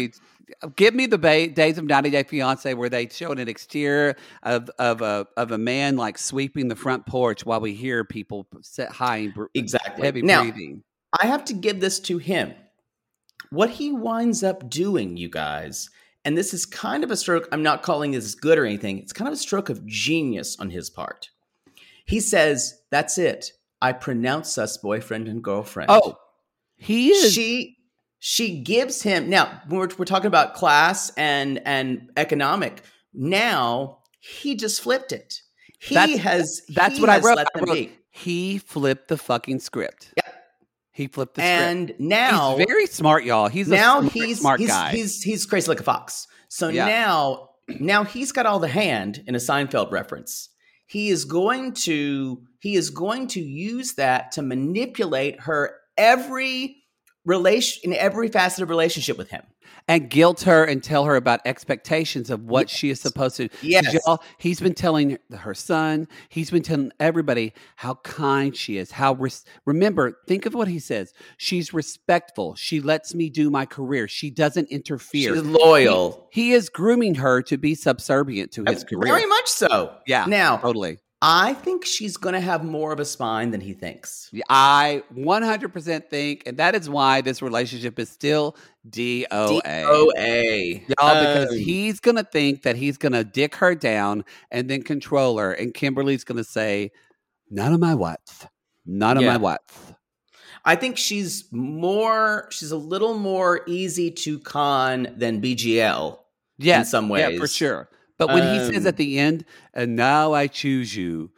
Give me the ba- days of ninety Day Fiance where they showed an exterior of of a of a man like sweeping the front porch while we hear people sit high and br- Exactly. heavy Now, breathing. I have to give this to him. What he winds up doing, you guys, and this is kind of a stroke, I'm not calling this good or anything, it's kind of a stroke of genius on his part. He says, that's it. I pronounce us boyfriend and girlfriend. Oh, he is. She she gives him, now, when we're, we're talking about class and, and economic, now he just flipped it. He That's- has That's he what I has wrote. let I them wrote be. he flipped the fucking script. Yep. He flipped the script. And now he's very smart, y'all. He's now a smart, he's smart he's, guy. he's he's crazy like a fox. So Yeah. now now he's got all the hand in a Seinfeld reference. He is going to he is going to use that to manipulate her every relation in every facet of relationship with him. And guilt her and tell her about expectations of what Yes. she is supposed to. 'Cause Yes. y'all, he's been telling her son, he's been telling everybody how kind she is. How res- remember, think of what he says. She's respectful. She lets me do my career. She doesn't interfere. She's loyal. He, he is grooming her to be subservient to his career. Very much so. Yeah. Now, totally. I think she's going to have more of a spine than he thinks. I one hundred percent think, and that is why this relationship is still D O A. D O A. Y'all, because Um, he's going to think that he's going to dick her down and then control her. And Kimberly's going to say, none of my what's. None of Yeah. my what's. I think she's more, she's a little more easy to con than B G L. Yes, in some Yeah, ways. for sure. But when he says Um, at the end, and now I choose you,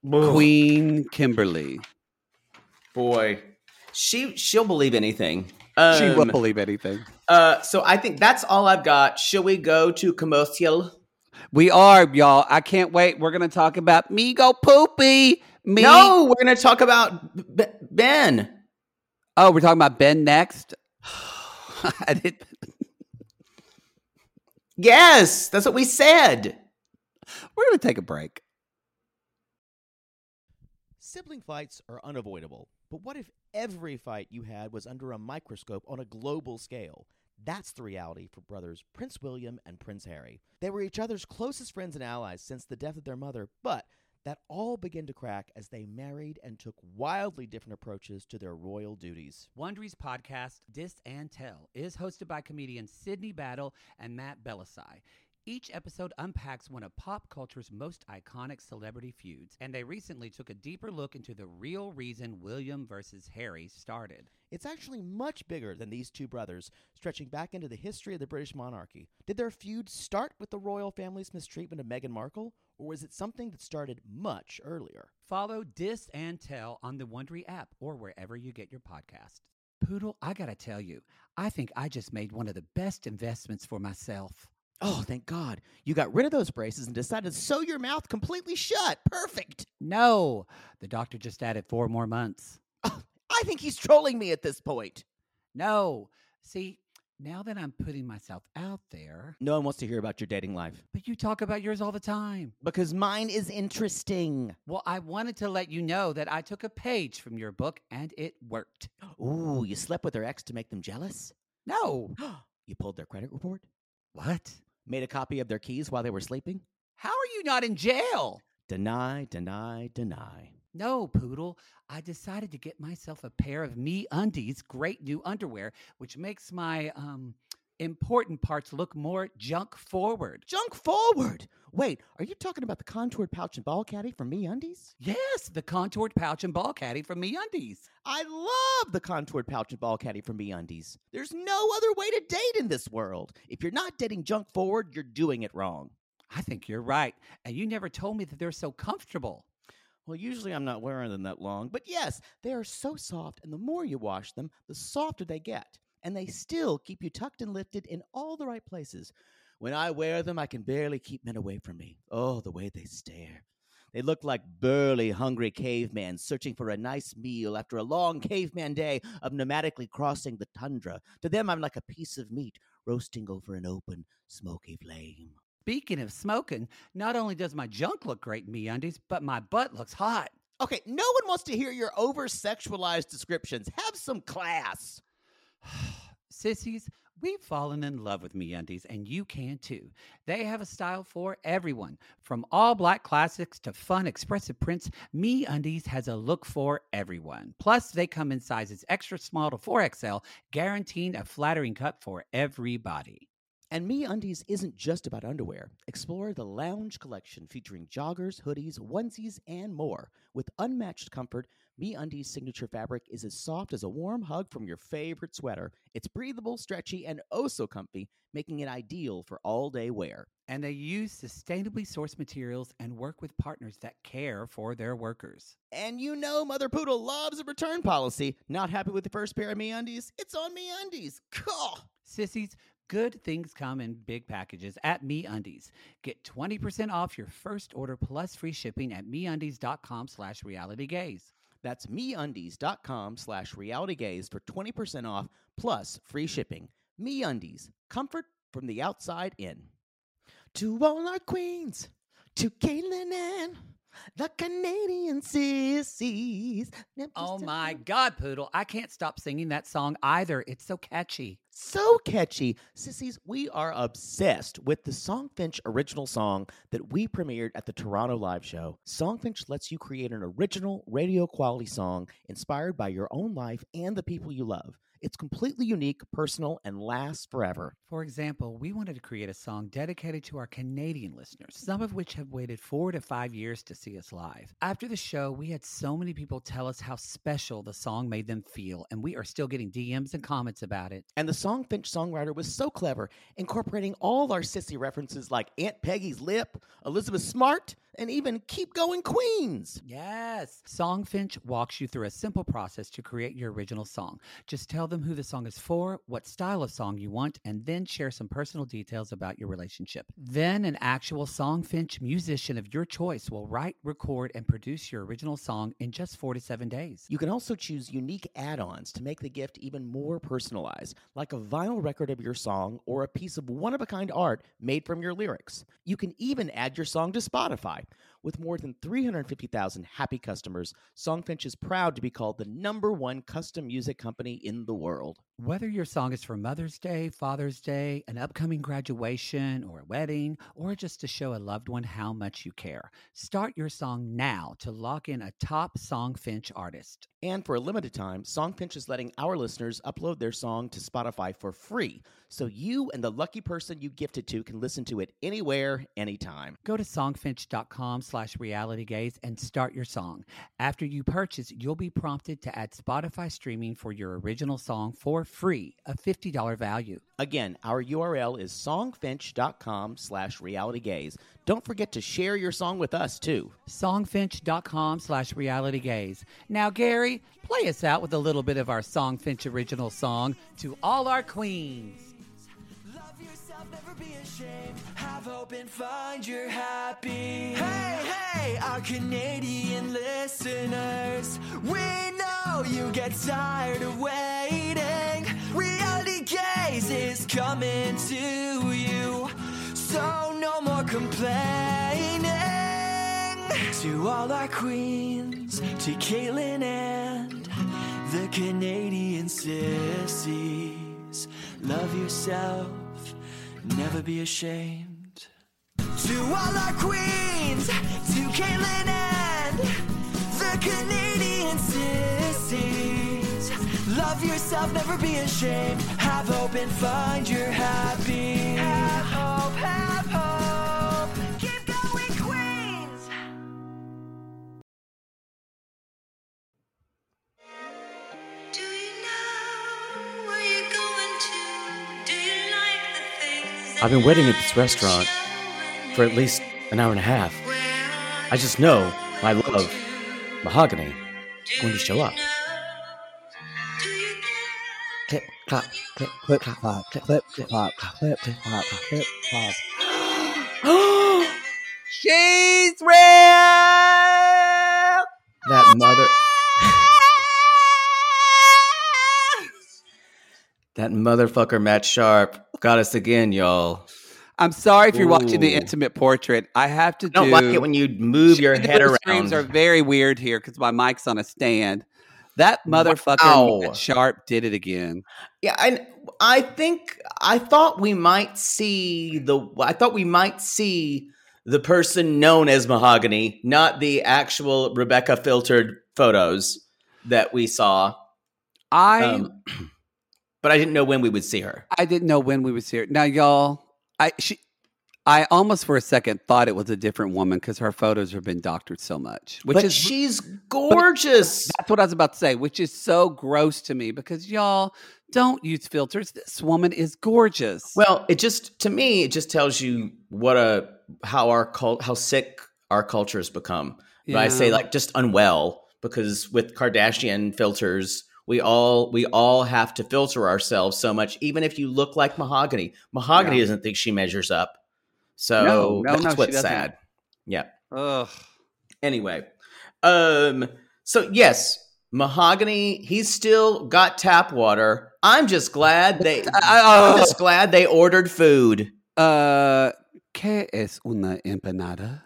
Queen Kimberly. Boy, she she'll believe anything. Um, She will believe anything. Uh, so I think that's all I've got. Shall we go to commercial? We are, y'all. I can't wait. We're going to talk about me go poopy. Me. No, we're going to talk about B- Ben. Oh, we're talking about Ben next? I did. Yes, that's what we said. We're going to take a break. Sibling fights are unavoidable, but what if every fight you had was under a microscope on a global scale? That's the reality for brothers Prince William and Prince Harry. They were each other's closest friends and allies since the death of their mother, but that all began to crack as they married and took wildly different approaches to their royal duties. Wondery's podcast, Dis and Tell, is hosted by comedians Sydney Battle and Matt Belisai. Each episode unpacks one of pop culture's most iconic celebrity feuds, and they recently took a deeper look into the real reason William versus Harry started. It's actually much bigger than these two brothers, stretching back into the history of the British monarchy. Did their feud start with the royal family's mistreatment of Meghan Markle, or was it something that started much earlier? Follow Dis and Tell on the Wondery app or wherever you get your podcasts. Poodle, I gotta tell you, I think I just made one of the best investments for myself. Oh, thank God. You got rid of those braces and decided to sew your mouth completely shut. Perfect. No, the doctor just added four more months. Oh, I think he's trolling me at this point. No, see, now that I'm putting myself out there, No one wants to hear about your dating life. but you talk about yours all the time. Because mine is interesting. Well, I wanted to let you know that I took a page from your book and it worked. Ooh, you slept with their ex to make them jealous? No. You pulled their credit report? What? Made a copy of their keys while they were sleeping? How are you not in jail? Deny, deny, deny. No, Poodle. I decided to get myself a pair of Me Undies great new underwear, which makes my um important parts look more junk forward. Junk forward! Wait, are you talking about the contoured pouch and ball caddy from MeUndies? Yes, the contoured pouch and ball caddy from Me Undies. I love the contoured pouch and ball caddy from MeUndies. There's no other way to date in this world. If you're not dating junk forward, you're doing it wrong. I think you're right. And you never told me that they're so comfortable. Well, usually I'm not wearing them that long, but yes, they are so soft, and the more you wash them, the softer they get. And they still keep you tucked and lifted in all the right places. When I wear them, I can barely keep men away from me. Oh, the way they stare. They look like burly, hungry cavemen searching for a nice meal after a long caveman day of nomadically crossing the tundra. To them, I'm like a piece of meat roasting over an open, smoky flame. Speaking of smoking, not only does my junk look great in MeUndies, but my butt looks hot. Okay, no one wants to hear your over-sexualized descriptions. Have some class. Sissies, We've fallen in love with MeUndies, and you can too. They have a style for everyone. From all black classics to fun, expressive prints, MeUndies has a look for everyone. Plus, they come in sizes extra small to four X L, guaranteeing a flattering cut for everybody. And MeUndies isn't just about underwear. Explore the Lounge collection featuring joggers, hoodies, onesies, and more. With unmatched comfort, MeUndies' signature fabric is as soft as a warm hug from your favorite sweater. It's breathable, stretchy, and oh so comfy, making it ideal for all-day wear. And they use sustainably sourced materials and work with partners that care for their workers. And you know Mother Poodle loves a return policy. Not happy with the first pair of MeUndies? It's on MeUndies. Cool. Sissies, good things come in big packages at MeUndies. Get twenty percent off your first order plus free shipping at MeUndies.com slash realitygaze. That's MeUndies.com slash realitygaze for twenty percent off plus free shipping. MeUndies, comfort from the outside in. To all our queens, to Caitlin and the Canadian sissies. Oh my God, Poodle. I can't stop singing that song either. It's so catchy. So catchy. Sissies, we are obsessed with the Songfinch original song that we premiered at the Toronto Live Show. Songfinch lets you create an original radio quality song inspired by your own life and the people you love. It's completely unique, personal, and lasts forever. For example, we wanted to create a song dedicated to our Canadian listeners, some of which have waited four to five years to see us live. After the show, we had so many people tell us how special the song made them feel, and we are still getting D Ms and comments about it. And the Songfinch songwriter was so clever, incorporating all our sissy references like Aunt Peggy's Lip, Elizabeth Smart, and even Keep Going Queens. Yes. Songfinch walks you through a simple process to create your original song. Just tell them who the song is for, what style of song you want, and then share some personal details about your relationship. Then an actual Songfinch musician of your choice will write, record, and produce your original song in just four to seven days. You can also choose unique add-ons to make the gift even more personalized, like a vinyl record of your song or a piece of one-of-a-kind art made from your lyrics. You can even add your song to Spotify. With more than three hundred fifty thousand happy customers, Songfinch is proud to be called the number one custom music company in the world. Whether your song is for Mother's Day, Father's Day, an upcoming graduation, or a wedding, or just to show a loved one how much you care, start your song now to lock in a top Songfinch artist. And for a limited time, Songfinch is letting our listeners upload their song to Spotify for free, so you and the lucky person you gifted to can listen to it anywhere, anytime. Go to songfinch.com slash realitygaze and start your song. After you purchase, you'll be prompted to add Spotify streaming for your original song for free, a fifty dollars value. Again, our U R L is songfinch.com slash realitygaze. Don't forget to share your song with us, too. Songfinch.com slash realitygaze. Now, Gary, play us out with a little bit of our Songfinch original song, To All Our Queens. Love yourself, never be ashamed. Have hope and find your happy. Hey, hey, our Canadian listeners. We know you get tired of waiting. Reality Gaze is coming to you. So no more complaining. To all our queens, to Caitlin and the Canadian sissies. Love yourself, never be ashamed. To all our queens, to Caitlin and the Canadian sissies. Love yourself, never be ashamed. Have hope and find your happy. Have hope, have hope. Keep going, Queens. Do you know where you're going to? Do you like the things I've been waiting at this restaurant for at least an hour and a half. I just know my love, Mahogany, is going to show up. Clip, clap, clip, clip, clap, clip, clip, clap, clip, clip, clap, clip, clap. She's real! That mother... That motherfucker Matt Sharp got us again, y'all. I'm sorry if you're Ooh. watching the Ooh. intimate portrait. I have to I don't do... like it when you move your head around. The screams are very weird here because my mic's on a stand. That motherfucker, Wow. Matt Sharp, did it again. Yeah, I I think I thought we might see the I thought we might see the person known as Mahogany, not the actual Rebecca filtered photos that we saw. I Um, but I didn't know when we would see her. I didn't know when we would see her. Now, y'all, I she I almost for a second thought it was a different woman because her photos have been doctored so much. Which But is she's gorgeous. That's what I was about to say, which is so gross to me because y'all don't use filters. This woman is gorgeous. Well, it just to me, it just tells you what a how our cult how sick our culture has become. But I say Yeah. like just unwell because with Kardashian filters, we all we all have to filter ourselves so much. Even if you look like Mahogany, Mahogany Yeah. doesn't think she measures up. So No, no, that's no, she what's doesn't. sad. Yeah. Ugh. Anyway, um, so yes, Mahogany, he's still got tap water. I'm just glad they. I- I'm just glad they ordered food. Uh, ¿Qué es una empanada?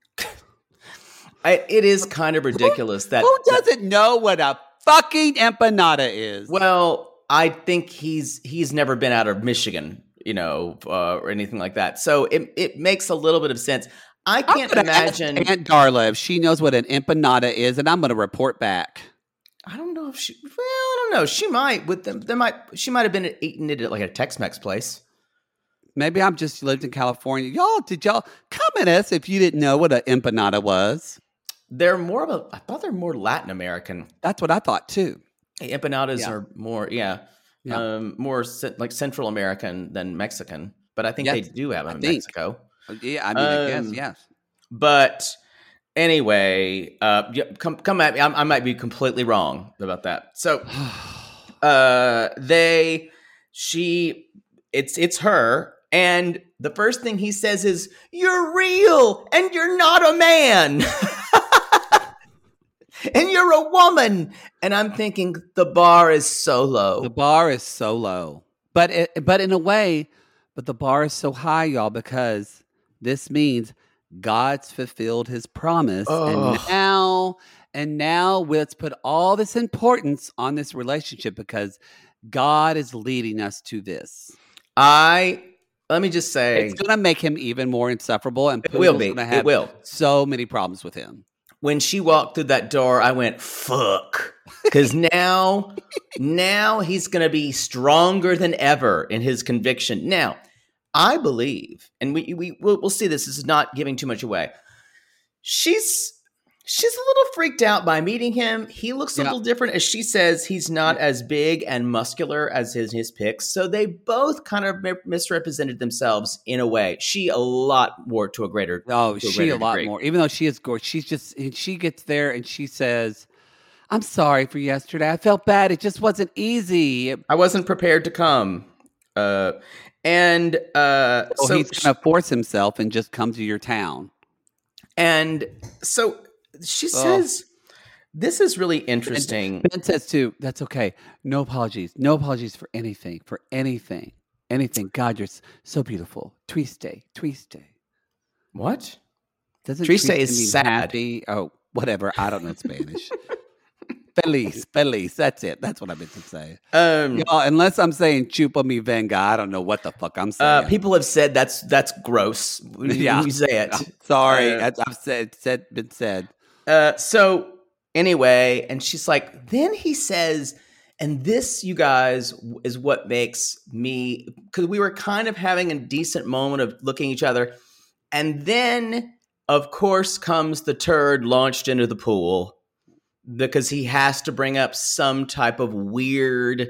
I, it is kind of ridiculous that. Who doesn't know what a fucking empanada is? Well, I think he's he's never been out of Michigan, you know, uh, or anything like that. So it it makes a little bit of sense. I I'm can't gonna ask imagine. Aunt Darla if she knows what an empanada is, and I'm going to report back. I don't know if she. Well, I don't know. She might with them. There might. She might have been eating it at like a Tex-Mex place. Maybe I'm just lived in California. Y'all, did y'all come at us if you didn't know what an empanada was? They're more of a. I thought they're more Latin American. That's what I thought too. Empanadas Yeah. are more, yeah, Yeah. um, more ce- like Central American than Mexican. But I think Yes, they do have them I in think. Mexico. Yeah, I mean, I guess, Um, yes. But anyway, uh, yeah, come come at me. I, I might be completely wrong about that. So, uh, they, she, it's it's her, and the first thing he says is, "You're real, and you're not a man." And you're a woman. And I'm thinking the bar is so low. The bar is so low, but it, but in a way, but the bar is so high, y'all, because this means God's fulfilled His promise, and Ugh. now and now let's put all this importance on this relationship because God is leading us to this. I, let me just say, It's going to make him even more insufferable, and It will Poodle's be. gonna It have will. so many problems with him. when she walked through that door, I went, fuck. Because now, now he's going to be stronger than ever in his conviction. Now, I believe, and we, we, we'll, we'll see this, this is not giving too much away. She's, she's a little freaked out by meeting him. He looks a Yeah. little different. As she says, he's not as big and muscular as his, his pics. So they both kind of mi- misrepresented themselves in a way. She a lot more to a greater Oh, to a she greater a lot degree. more. Even though she is gorgeous, she's just and she gets there and she says, "I'm sorry for yesterday. I felt bad. It just wasn't easy." I wasn't prepared to come. Uh, and uh, So, so he's going to force himself and just come to your town. and so she says, "This is really interesting." Ben says too, "That's okay. No apologies. No apologies for anything. For anything. Anything. God, you're s- so beautiful. Triste. Triste. What? Doesn't Triste triste is mean sad. happy? Oh, whatever. I don't know Spanish. Feliz. Feliz. That's it. That's what I meant to say. Um, Y'all, unless I'm saying chupa mi venga, I don't know what the fuck I'm saying. uh, people have said that's that's gross. When you- Yeah. when you say it. Sorry, Uh, that's- I've said said been said. Uh, so anyway, and she's like, then he says, and this, you guys, is what makes me, because we were kind of having a decent moment of looking at each other. And then, of course, comes the turd launched into the pool because he has to bring up some type of weird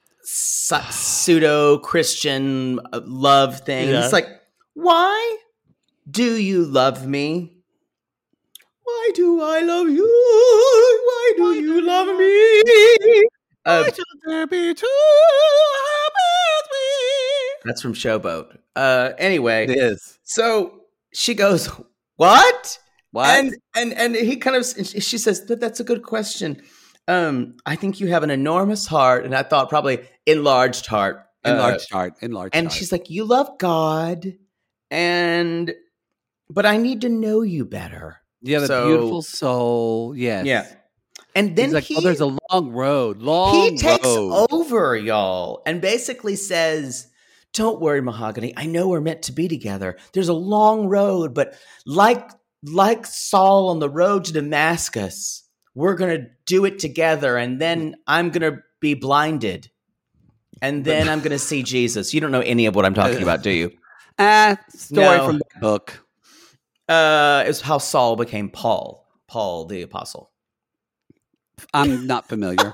pseudo Christian love thing. Yeah. It's like, why do you love me? Why do I love you? Why do you love me? Uh, Why should there be two happy as that's from Showboat. Uh, anyway, we? It is. so she goes, "What?" What? And and and he kind of she says, "That that's a good question. Um, I think you have an enormous heart," and I thought probably enlarged heart, Uh, Enlarged heart. Enlarged and heart. she's like, "You love God, and but I need to know you better." you have a so- beautiful soul. Yes. Yeah. And then He's like, he, oh, there's a long road, long he takes road. over, y'all, and basically says, don't worry, Mahogany. I know we're meant to be together. There's a long road, but like like Saul on the road to Damascus, we're going to do it together, and then I'm going to be blinded, and then I'm going to see Jesus. You don't know any of what I'm talking about, do you? Ah, story No. from the book. Uh, it's how Saul became Paul, Paul the apostle. I'm not familiar.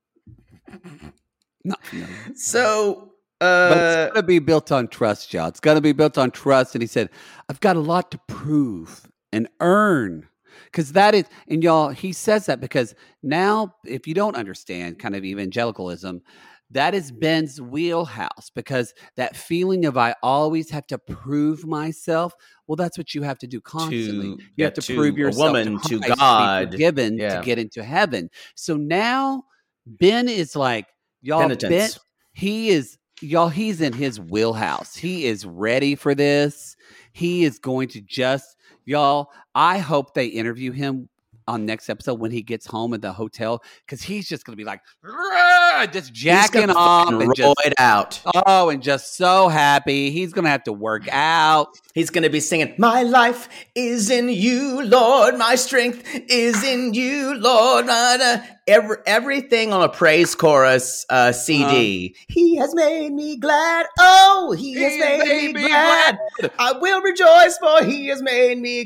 Not familiar. So, But uh, it's going to be built on trust, y'all. It's going to be built on trust. And he said, I've got a lot to prove and earn. Because that is, and y'all, he says that because now, if you don't understand kind of evangelicalism, that is Ben's wheelhouse. Because that feeling of I always have to prove myself, well, that's what you have to do constantly. To- you yeah, have to, to prove a yourself woman, to, to Christ, God. to be forgiven, Yeah. to get into heaven. So now Ben is like, y'all, Penitence. Ben, he is, y'all, he's in his wheelhouse. He is ready for this. He is going to just, y'all, I hope they interview him on next episode when he gets home at the hotel, because he's just going to be like, "Rah!" just jacking He's gonna off fucking and roll just, it out. oh, and just so happy. He's going to have to work out. He's going to be singing, my life is in you, Lord. My strength is in you, Lord. Na, na. Every, everything on a praise chorus uh, C D. Uh, he has made me glad. Oh, he, he has made, made me, me glad. glad. I will rejoice, for he has made me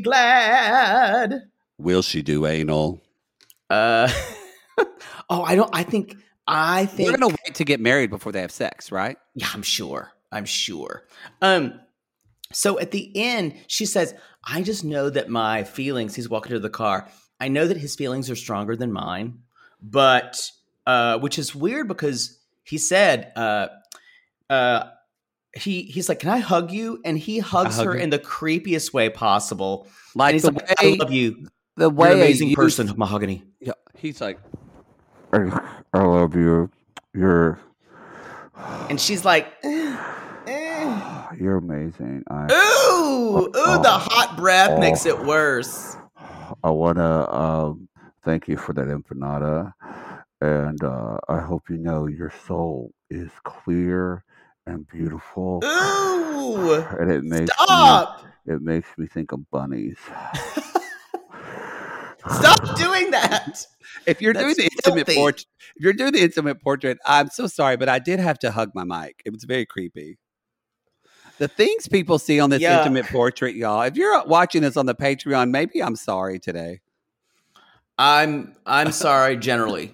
glad. Will she do anal? Uh, oh, I don't, I think, I think. They're going to wait to get married before they have sex, right? Yeah, I'm sure. I'm sure. Um, So at the end, she says, I just know that my feelings, he's walking to the car. I know that his feelings are stronger than mine, but, uh, which is weird because he said, uh, uh, he, he's like, can I hug you? And he hugs hug her her. in the creepiest way possible. Like and he's the like, way, I love you. The You're way an amazing used, person, Mahogany. Yeah, he's like, I, I love you. You're, and she's like, eh, eh. You're amazing. I, Ooh, ooh, oh, the hot breath oh, makes it worse. I want to um, thank you for that empanada. And uh, I hope you know your soul is clear and beautiful. Ooh, and it makes stop. Me, it makes me think of bunnies. Stop doing that. If you're That's doing the intimate filthy. portrait, if you're doing the intimate portrait, I'm so sorry, but I did have to hug my mic. It was very creepy. The things people see on this Yeah. intimate portrait, y'all. If you're watching this on the Patreon, maybe I'm sorry today. I'm I'm sorry generally.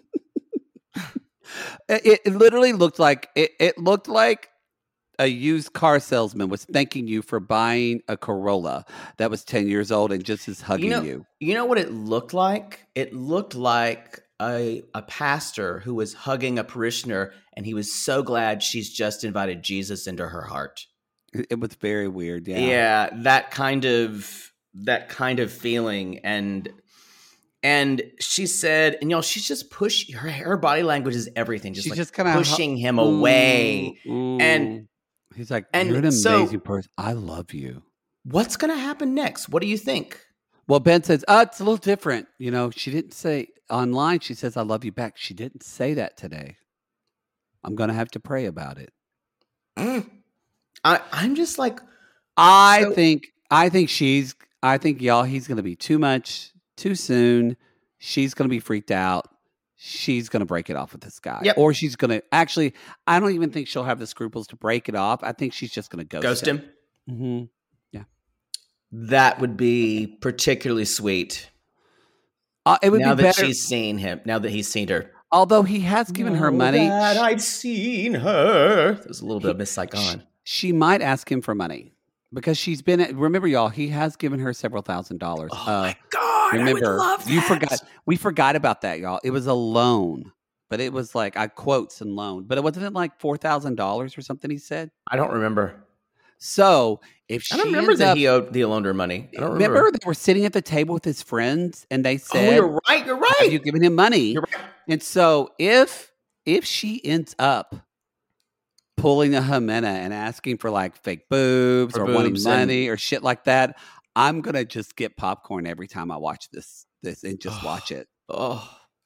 It, it literally looked like it, it looked like a used car salesman was thanking you for buying a Corolla that was ten years old and just is hugging You know, you. you know what it looked like? It looked like a a pastor who was hugging a parishioner, and he was so glad she's just invited Jesus into her heart. It, it was very weird. Yeah. Yeah, that kind of that kind of feeling, and and she said, and you know, she's just push her her body language is everything. Just She's like just kind of pushing him away, and he's like, and "You're an amazing so- person. I love you." what's going to happen next? What do you think? Well, Ben says, "Uh, it's a little different." You know, she didn't say online. She says, "I love you back." She didn't say that today. I'm going to have to pray about it. Mm. I, I'm just like, I So- think, I think she's, I think y'all, he's going to be too much too soon. She's going to be freaked out. She's going to break it off with this guy. Yep. Or she's going to, actually, I don't even think she'll have the scruples to break it off. I think she's just going to ghost, ghost him. Mm-hmm. That would be particularly sweet. Uh, it would now be that better. she's seen him, now that he's seen her. Although he has given her Now money, that sh- I've seen her. There's a little bit of Miss Saigon. she might ask him for money because she's been, remember y'all, he has given her several thousand dollars. Oh Uh, my God. Remember, I would love that. you forgot. We forgot about that, y'all. It was a loan, but it was like I quotes and loan, but it wasn't it like four thousand dollars or something. He said. I don't remember. So if she I don't remember ends that up, he owed he loaned her money. I don't remember. remember. They were sitting at the table with his friends, and they Oh, said, you're right. You're right. "Have you given him money?" You're right. And so if if she ends up pulling a Jimena and asking for like fake boobs For or wanting boobs and- money or shit like that, I'm gonna just get popcorn every time I watch this this and just watch it. Oh,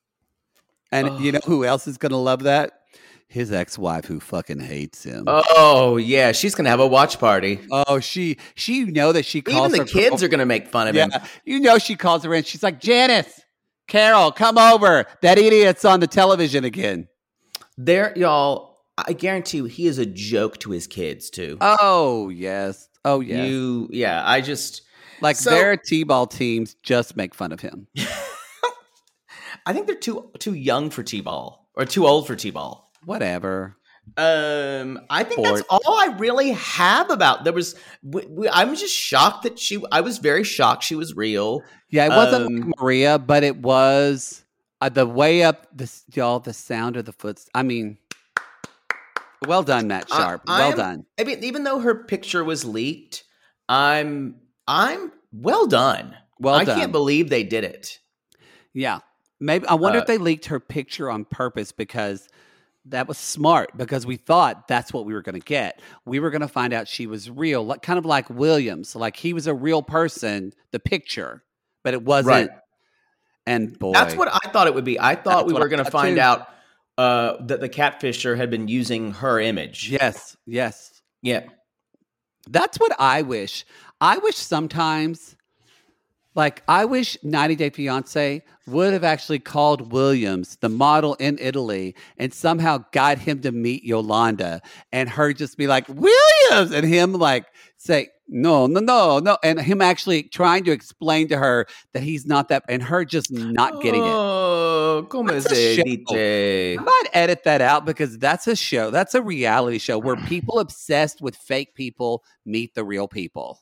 And Oh. you know who else is going to love that? His ex-wife who fucking hates him. Oh yeah, she's gonna have a watch party. Oh, she, she, you know that she calls Even the her kids are gonna make fun of him. Yeah, you know she calls her in. She's like, Janice, Carol, come over. That idiot's on the television again. There, y'all. I guarantee you, he is a joke to his kids too. Oh yes, oh yes. You, yeah. I just like so- their t-ball teams just make fun of him. I think they're too too young for t-ball or too old for t-ball. Whatever. Um, I think Sport. that's all I really have about. There was, we, we, I'm just shocked that she. I was very shocked she was real. Yeah, it wasn't Um, like Maria, but it was uh, the way up the y'all. The sound of the foot. I mean, well done, Matt Sharp. I- well I'm- done. I mean, even though her picture was leaked, I'm, I'm well done. Well I done. can't believe they did it. Yeah, maybe. I wonder Uh, if they leaked her picture on purpose because that was smart. Because we thought that's what we were going to get. We were going to find out she was real, like, kind of like Williams. Like he was a real person, the picture, but it wasn't. Right. And boy, That's what I thought it would be. I thought That's we what were I going to thought, find too. out uh, that the catfisher had been using her image. Yes, yes. Yeah. That's what I wish. I wish sometimes, like, I wish ninety Day Fiancé would have actually called Williams, the model in Italy, and somehow got him to meet Yolanda and her just be like, Williams! And him, like, say, no, no, no, no. And him actually trying to explain to her that he's not that, and her just not getting it. Oh, come That's a se show. dice? I might edit that out because that's a show. That's a reality show where people obsessed with fake people meet the real people.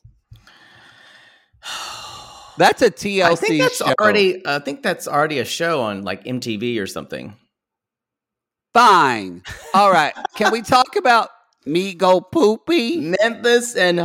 That's a T L C I think that's show. already. I think that's already a show on like M T V or something. Fine. All right. Can we talk about me go poopy? Memphis and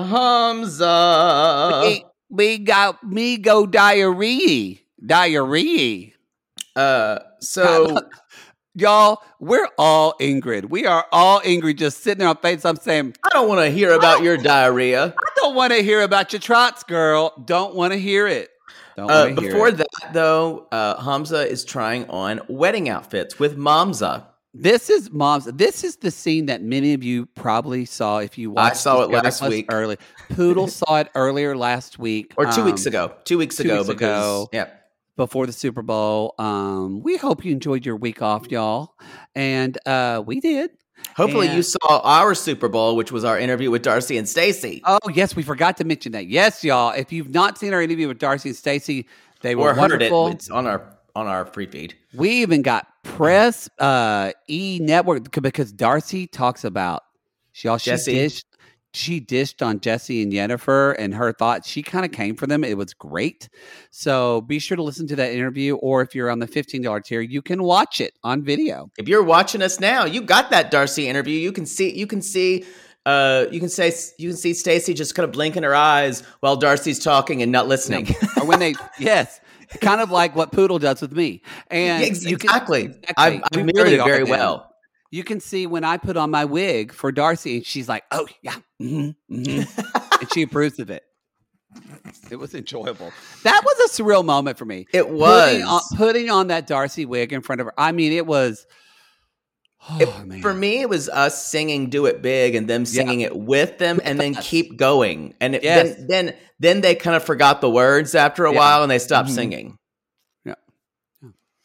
Hamza. we, we got me go diarrhea. Diarrhea. Uh, so y'all, we're all Ingrid. We are all Ingrid just sitting there on face. I'm saying, I don't want to hear about your diarrhea. I don't want to hear about your trots, girl. Don't want to hear it. Don't Uh, want to hear before it. that, though, uh, Hamza is trying on wedding outfits with Mamza. This is mom's. This is the scene that many of you probably saw if you watched. I saw the it last Scarecrow week. Early Poodle saw it earlier last week Or two um, weeks ago. Two weeks two ago weeks because ago. yeah. before the Super Bowl. Um, we hope you enjoyed your week off, y'all, and uh, we did. Hopefully And- you saw our Super Bowl, which was our interview with Darcy and Stacey. Oh yes, we forgot to mention that. Yes, y'all. If you've not seen our interview with Darcy and Stacey, they were or heard it. wonderful. It's on our on our free feed. We even got press uh, E Network because Darcy talks about y'all. She Jesse. dished, she dished on Jesse and Yennefer and her thoughts. She kind of came for them. It was great. So be sure to listen to that interview, or if you're on the fifteen dollar tier, you can watch it on video. If you're watching us now, you got that Darcy interview. You can see you can see uh you can say you can see Stacey just kind of blinking her eyes while Darcy's talking and not listening. Or when they yes. Kind of like what Poodle does with me. And Yeah, ex- you can- exactly. exactly. I've, I've We mirrored really it very are them. well. You can see when I put on my wig for Darcy, and she's like, "Oh yeah," mm-hmm, mm-hmm. and she approves of it. It was enjoyable. That was a surreal moment for me. It was. putting on, putting on that Darcy wig in front of her. I mean, it was. Oh It- man! For me, it was us singing "Do It Big" and them singing it with them, and then us. keep going. And it, Yes. then, then, then they kind of forgot the words after a Yeah. while, and they stopped Mhm. singing. Yeah. Yeah.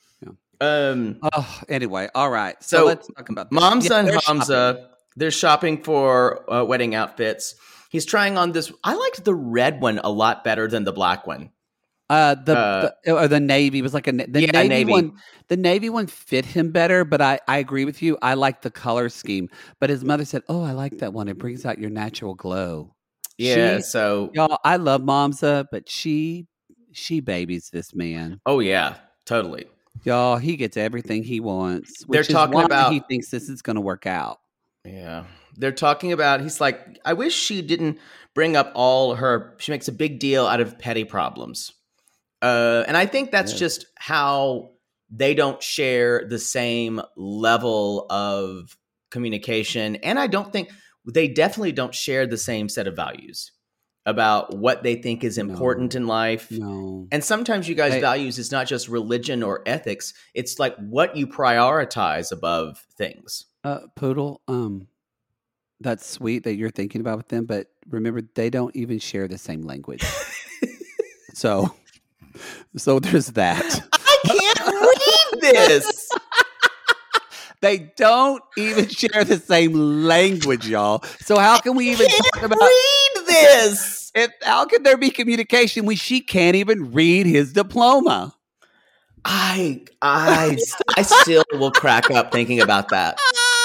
Um. Oh, anyway, all right. So, So, let's talk about this. Mamza Yeah, and they're Hamza, shopping. they're shopping for uh, wedding outfits. He's trying on this. I liked the red one a lot better than the black one. Uh, the, Uh, the or the navy was like a na- the Yeah, navy, navy. one. The navy one fit him better, but I I agree with you. I like the color scheme. But his mother said, "Oh, I like that one. It brings out your natural glow." Yeah. She- so. Y'all, I love Mamza, but she she babies this man. Oh yeah. Totally. Y'all, he gets everything he wants. They're Which talking is why about- he thinks this is going to work out. Yeah. They're talking about, he's like, I wish she didn't bring up all her, she makes a big deal out of petty problems. Uh, and I think that's Yeah. just how they don't share the same level of communication. And I don't think, they definitely don't share the same set of values. about what they think is important No. in life. No. And sometimes you guys' Hey. values is not just religion or ethics. It's like what you prioritize above things. Uh, Poodle, um, that's sweet that you're thinking about with them, but remember, they don't even share the same language. so, so there's that. I can't read this. They don't even share the same language, y'all. So how can we even Can't talk about read this. If, how can there be communication when she can't even read his diploma? I I I still will crack up thinking about that.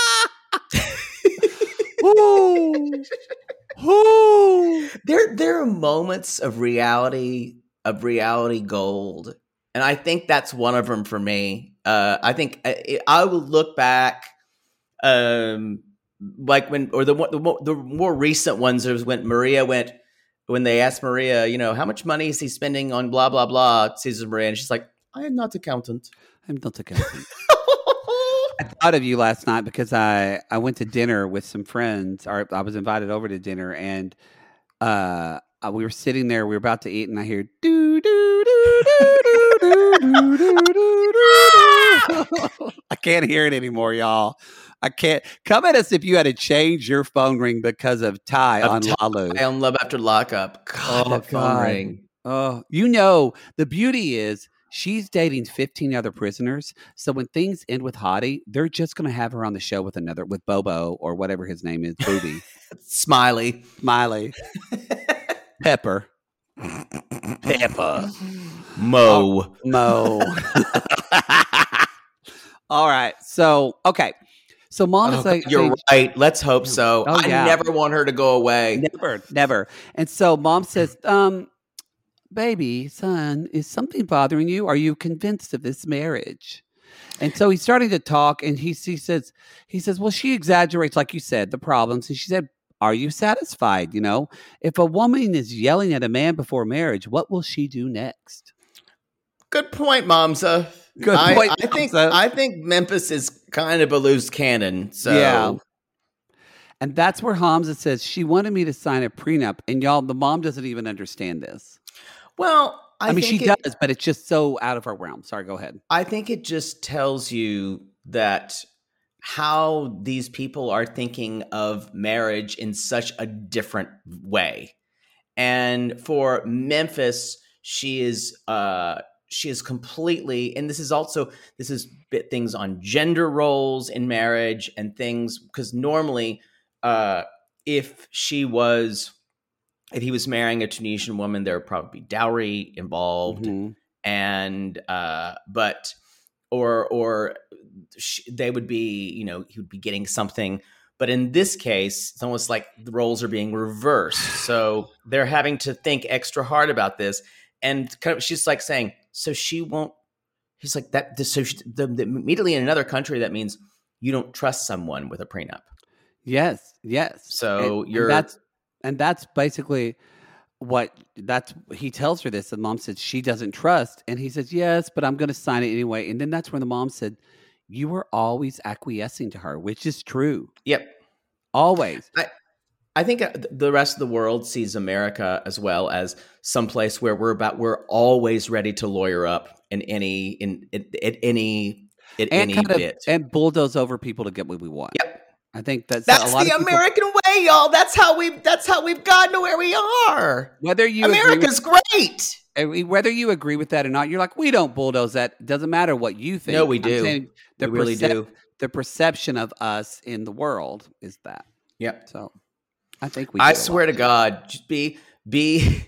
Ooh. Ooh. There there are moments of reality of reality gold, and I think that's one of them for me. Uh, I think I, I will look back, um, like when or the the more, the more recent ones was when Maria went when they asked Maria, you know, how much money is he spending on blah blah blah, Cesar Maria, and she's like, I am not accountant. I'm not accountant. I thought of you last night because I, I went to dinner with some friends, or I was invited over to dinner, and uh, we were sitting there. We were about to eat, and I hear do do do do do do do do do. I can't hear it anymore, y'all. I can't. Come at us if you had to change your phone ring because of Ty on Lalu. I on Love After Lockup. God, Oh, that phone God. ring. Oh, you know, the beauty is she's dating fifteen other prisoners. So when things end with Hottie, they're just going to have her on the show with another, with Bobo or whatever his name is, Booby, Smiley. Smiley, Pepper, Pepper, Mo. Mo. All right. So, okay. So mom is Oh, like, you're saying- right. Let's hope so. Oh, I yeah. never want her to go away. Never, never. And so mom says, um, baby, son, is something bothering you? Are you convinced of this marriage? And so he's starting to talk, and he, he says, he says, well, she exaggerates, like you said, the problems. And she said, are you satisfied? You know, if a woman is yelling at a man before marriage, what will she do next? Good point, Momsa. Good I, point, I think Momsa. I think Memphis is kind of a loose cannon. So Yeah. And that's where Hamza says, she wanted me to sign a prenup. And y'all, the mom doesn't even understand this. well, I, I, mean, she think it, does, but it's just so out of her realm. Sorry, go ahead. I think it just tells you that how these people are thinking of marriage in such a different way. And for Memphis, she is uh, she is completely, and this is also this is bit things on gender roles in marriage and things because normally, uh, if she was. If he was marrying a Tunisian woman, there would probably be dowry involved, Mhm. and uh, but or or sh- they would be, you know, he would be getting something. But in this case, it's almost like the roles are being reversed, so they're having to think extra hard about this. And kind of, she's like saying, "So she won't." He's like that. This, so she, the, the, immediately in another country, that means you don't trust someone with a prenup. Yes, yes. So And- and you're that's and that's basically what that's he tells her this. And mom said she doesn't trust, and he says yes, but I'm going to sign it anyway. And then that's when the mom said, "You were always acquiescing to her," which is true. yep. Always. I think uh, the rest of the world sees America as well as someplace where we're about we're always ready to lawyer up in any in at, at any at And any kind of bit. and bulldoze over people to get what we want. Yep. I think that's That's a lot the of people, American way, y'all. That's how we that's how we've gotten to where we are. whether you agree with, America's great. Uh, whether you agree with that or not, you're like, we don't bulldoze that. It doesn't matter what you think. No, we I'm do. saying the We really percep- do. The perception of us in the world is that. Yep. So I think we. I do a swear lot. to God, just be be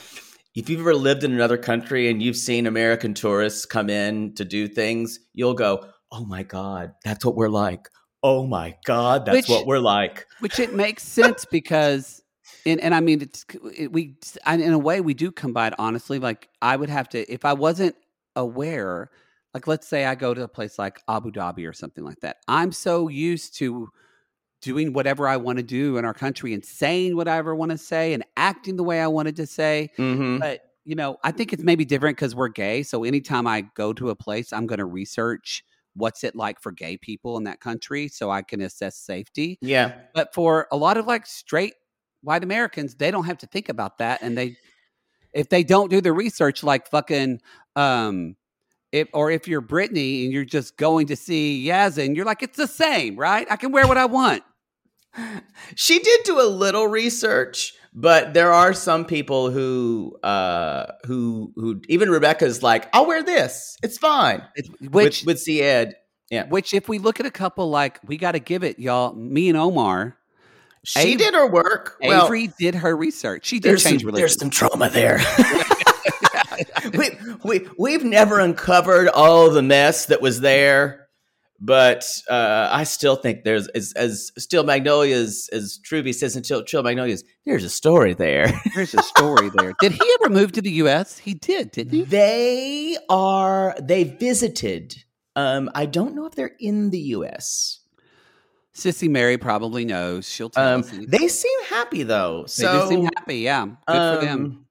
if you've ever lived in another country and you've seen American tourists come in to do things, you'll go, "Oh my God, that's what we're like. Oh my God, that's Which- what we're like." Which it makes sense because, and and I mean, it's it, we I, in a way we do combine. Honestly, like I would have to if I wasn't aware. Like let's say I go to a place like Abu Dhabi or something like that. I'm so used to doing whatever I want to do in our country and saying whatever I want to say and acting the way I wanted to say. Mm-hmm. But, you know, I think it's maybe different because we're gay. So anytime I go to a place, I'm going to research what's it like for gay people in that country so I can assess safety. Yeah. But for a lot of like straight white Americans, they don't have to think about that. And they, if they don't do the research like fucking, um, if, or if you're Britney and you're just going to see Yazin, you're like, it's the same, right? I can wear what I want. She did do a little research, but there are some people who, uh, who, who even Rebecca's like, I'll wear this. It's fine. It's, which, with, with Syed. Yeah. Which if we look at a couple, like we got to give it, y'all, me and Omar. She Avery, did her work. Avery well, did her research. She did change some, religion. There's some trauma there. we, we, we've never uncovered all the mess that was there, but uh, I still think there's, as, as Steel Magnolias, as Truby says in Steel Magnolias, there's a story there. There's a story there. Did he ever move to the U S? He did, didn't he? They are, they visited. Um, I don't know if they're in the U S. Sissy Mary probably knows. She'll tell um, us. Anything. They seem happy though. So, they do seem happy. Yeah, good um, for them.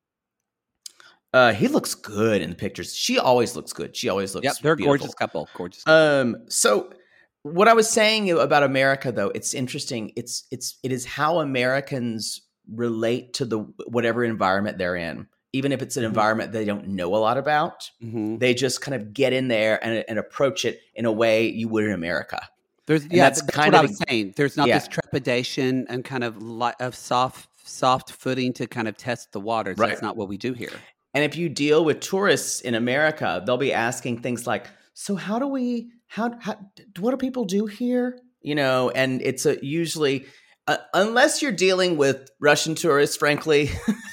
Uh, he looks good in the pictures. She always looks good. She always looks. Yep, they're a beautiful. gorgeous couple. Gorgeous. Couple. Um, so what I was saying about America, though, it's interesting. It's it's it is how Americans relate to the whatever environment they're in. Even if it's an environment they don't know a lot about, mm-hmm. they just kind of get in there and, and approach it in a way you would in America. There's, and yeah, that's, that's kind what of I was saying. There's not yeah. this trepidation and kind of li- of soft soft footing to kind of test the waters. Right. That's not what we do here. And if you deal with tourists in America, they'll be asking things like, "So how do we? How, how what do people do here?" You know, and it's a, usually uh, unless you're dealing with Russian tourists, frankly.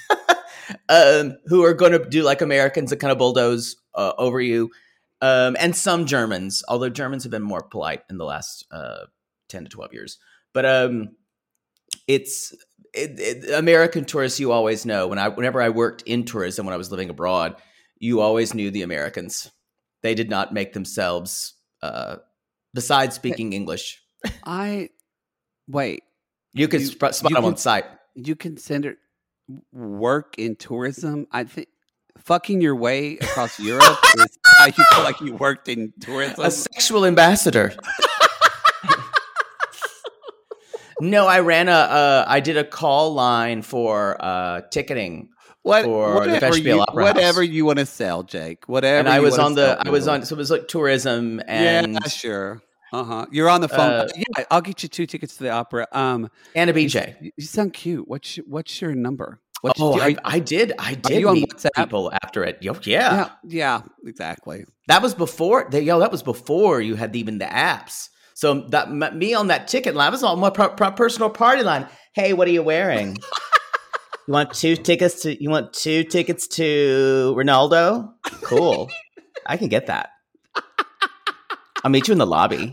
Um, who are going to do like Americans and kind of bulldoze uh, over you, um, and some Germans, although Germans have been more polite in the last uh, ten to twelve years. But um, it's it, it, American tourists. You always know when I, whenever I worked in tourism when I was living abroad, you always knew the Americans. They did not make themselves, uh, besides speaking English. I wait. You could you, sp- spot you them can, on site. You consider work in tourism? I think fucking your way across Europe is how you feel like you worked in tourism. A sexual ambassador. No, I ran a. Uh, I did a call line for uh, ticketing what, for the Festspiel you, Opera Whatever House. you want to sell, Jake. Whatever. And I you was want on to the. sell, I was on. So it was like tourism and yeah, sure. Uh huh. You're on the phone. Uh, yeah, I'll get you two tickets to the opera. Um, and a B J. You, you sound cute. What's your, what's your number? What's, oh, you, I, I did. I did you on meet WhatsApp? people after it. Yo, yeah. yeah, yeah, exactly. That was before. They, yo, that was before you had even the apps. So that me on that ticket line was on my pro, pro, personal party line. Hey, what are you wearing? You want two tickets to? You want two tickets to Ronaldo? Cool, I can get that. I'll meet you in the lobby.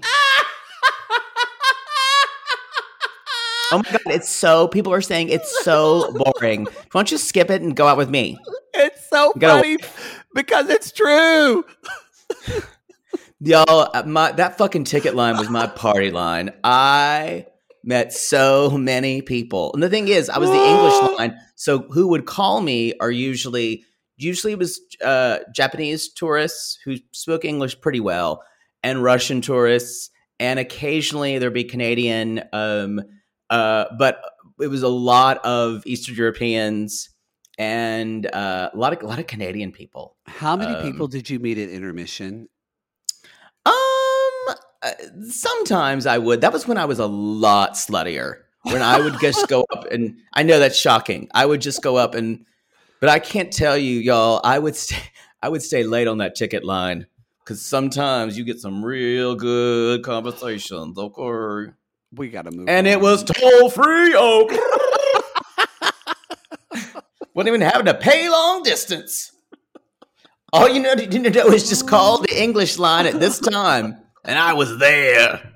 Oh my God, it's so, people are saying it's so boring. Why don't you skip it and go out with me? It's so gotta, funny because it's true. Y'all, my, that fucking ticket line was my party line. I met so many people. And the thing is, I was the English line. So who would call me are usually, usually it was uh, Japanese tourists who spoke English pretty well and Russian tourists. And occasionally there'd be Canadian um Uh, but it was a lot of Eastern Europeans and uh, a lot of a lot of Canadian people. How many um, people did you meet at intermission? Um, uh, sometimes I would. That was when I was a lot sluttier. When I would just go up and I know that's shocking. I would just go up and, but I can't tell you, y'all. I would stay. I would stay late on that ticket line because sometimes you get some real good conversations. Okay. We got to move And on. it was toll free. Oh, wasn't even having to pay long distance. All you need to do is just call the English line at this time, and I was there.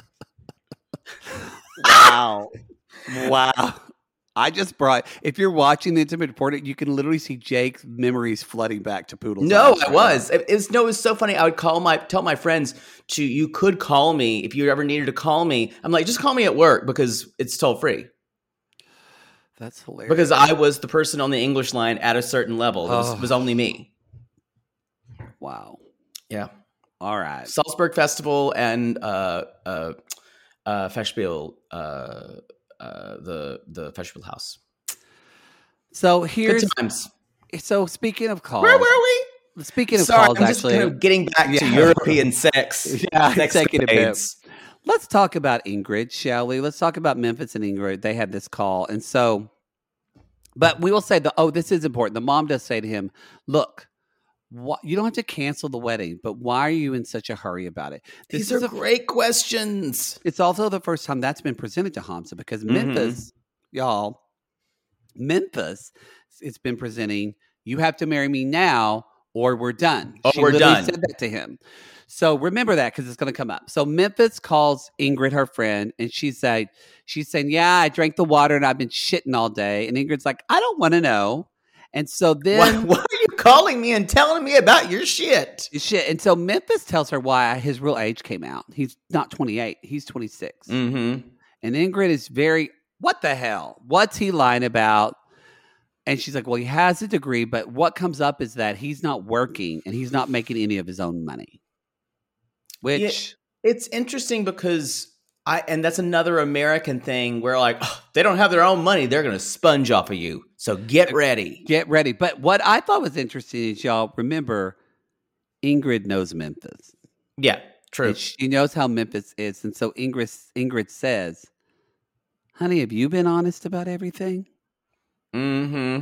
Wow. Wow. I just brought, if you're watching the Intimate Reporter, you can literally see Jake's memories flooding back to Poodle's. No, eyes I right was. now. It, it was. No, it was so funny. I would call my, tell my friends to, you could call me if you ever needed to call me. I'm like, just call me at work because it's toll free. That's hilarious. Because I was the person on the English line at a certain level. It was, Oh. it was only me. Wow. Yeah. All right. Salzburg Festival and uh, uh, uh, Festspiel uh, uh, the the vegetable house. So here's Good times. So speaking of calls, Where were we? Speaking of Sorry, calls, I'm just actually, kind of getting back to Yeah. European sex. Yeah, sex taking a bit. escapades. Let's talk about Ingrid, shall we? Let's talk about Memphis and Ingrid. They had this call, and so, but we will say the oh, this is important. The mom does say to him, "Look, what, you don't have to cancel the wedding, but why are you in such a hurry about it?" This These is are a- great questions. It's also the first time that's been presented to Hamza because Mhm. Memphis, y'all, Memphis, it's been presenting, you have to marry me now or we're done. Oh, she we're literally done. said that to him. So remember that because it's going to come up. So Memphis calls Ingrid, her friend, and she's like, she's saying, yeah, I drank the water and I've been shitting all day. And Ingrid's like, I don't want to know. And so Why, then why are you calling me and telling me about your shit? shit. And so Memphis tells her why his real age came out. He's not twenty-eight, he's twenty-six. Mm-hmm. And Ingrid is very, what the hell? What's he lying about? And she's like, well, he has a degree, but what comes up is that he's not working and he's not making any of his own money. Which, Yeah, it's interesting because I, and that's another American thing where like, oh, they don't have their own money. They're going to sponge off of you. So get ready. get ready. But what I thought was interesting is y'all remember Ingrid knows Memphis. Yeah, true. And she knows how Memphis is. And so Ingrid, Ingrid says, honey, have you been honest about everything? Mm-hmm.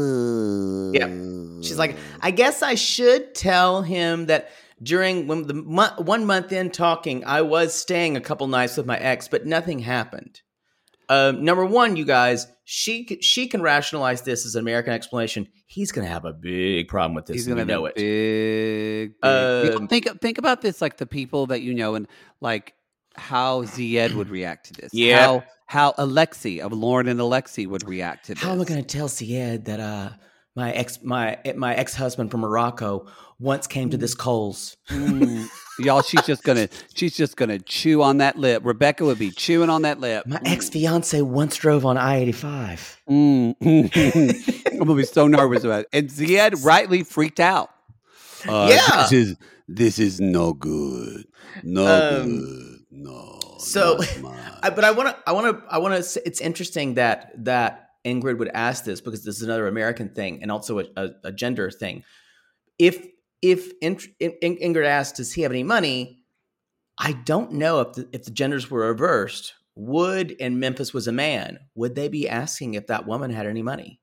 Yeah. She's like, I guess I should tell him that during when the mo- one month in talking, I was staying a couple nights with my ex, but nothing happened. Um, number one, you guys, she c- she can rationalize this as an American explanation. He's going to have a big problem with this. He's and gonna we have know a it. big, big you know, Um, think think about this, like the people that you know, and like how Zied would react to this. Yeah. How how Alexi of Lauren and Alexi would react to this. How am I going to tell Syed that uh, my ex my my ex husband from Morocco once came to this Kohl's? Mm. Y'all, she's just gonna she's just gonna chew on that lip. Rebecca would be chewing on that lip. My ex fiance once drove on I eighty-five. Mm. I'm gonna be so nervous about it. And Zied rightly freaked out. Uh, Yeah. this is this is no good. No Um, good. No. So, not mine. I, but I want to, I want to, I want to. It's interesting that that Ingrid would ask this because this is another American thing and also a, a, a gender thing. If if In, In, Ingrid asked, "Does he have any money?" I don't know if the, if the genders were reversed. Would and Memphis was a man, would they be asking if that woman had any money?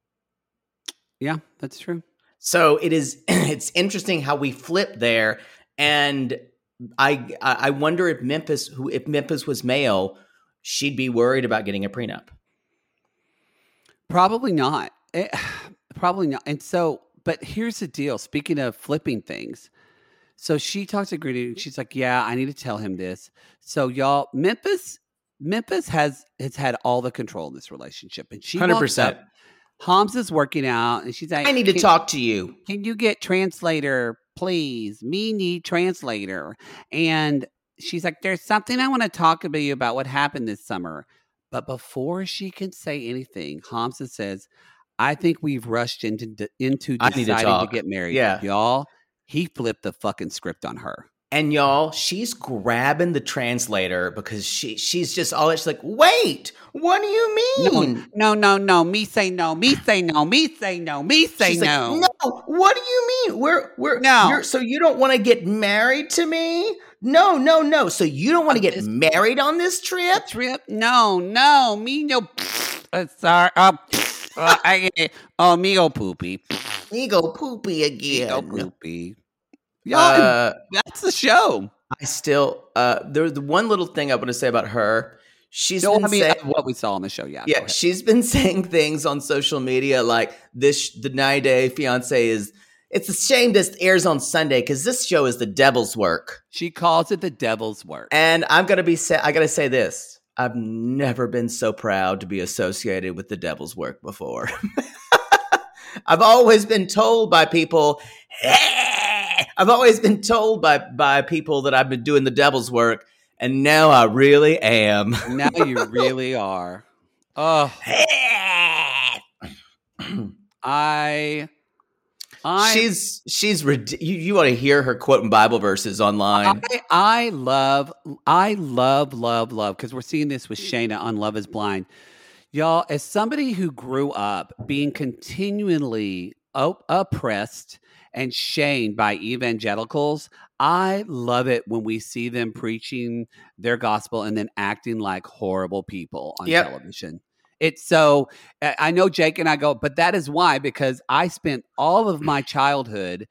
Yeah, that's true. So it is. It's interesting how we flip there, and I I wonder if Memphis, who if Memphis was male, she'd be worried about getting a prenup. Probably not. Eh, probably not. And so, but here's the deal. Speaking of flipping things, so she talks to Gritty and she's like, yeah, I need to tell him this. So y'all, Memphis, Memphis has has had all the control in this relationship. And she one hundred walks percent. up, Homs is working out and she's like, I need to "Can- talk to you. Can you get translator, please? Me need translator." And she's like, there's something I want to talk to you about what happened this summer. But before she can say anything, Hamza says, I think we've rushed into de- into I need to deciding to, talk. get married. Yeah. Y'all, he flipped the fucking script on her. And y'all, she's grabbing the translator because she she's just all she's like, wait, what do you mean? No, no, no, no. Me say no. Me say no. Me say no. Me say She's no. like, no, what do you mean? We're we're No. You're, so you don't want to get married to me? No, no, no. So you don't want to get This- married on this trip? Trip? No, no. Me no. Uh, sorry. Uh, uh, I, oh, me go poopy. Ego poopy again. Me go poopy. Y'all, Uh, that's the show. I still uh there's the one little thing I want to say about her. She's No, been I mean saying, uh, what we saw on the show. Yeah, go yeah, ahead. she's been saying things on social media like this the ninety Day Fiance is it's a shame this airs on Sunday because this show is the devil's work. She calls it the devil's work. And I'm gonna be say I gotta say this. I've never been so proud to be associated with the devil's work before. I've always been told by people, hey! I've always been told by by people that I've been doing the devil's work, and now I really am. Now you really are. Oh, I I'm, she's she's rid- you, you want to hear her quoting Bible verses online. I, I love, I love, love, love, because we're seeing this with Shayna on Love is Blind. Y'all, as somebody who grew up being continually op- oppressed and shamed by evangelicals, I love it when we see them preaching their gospel and then acting like horrible people on Yep. television. It's so, I know Jake and I go, but that is why, because I spent all of my childhood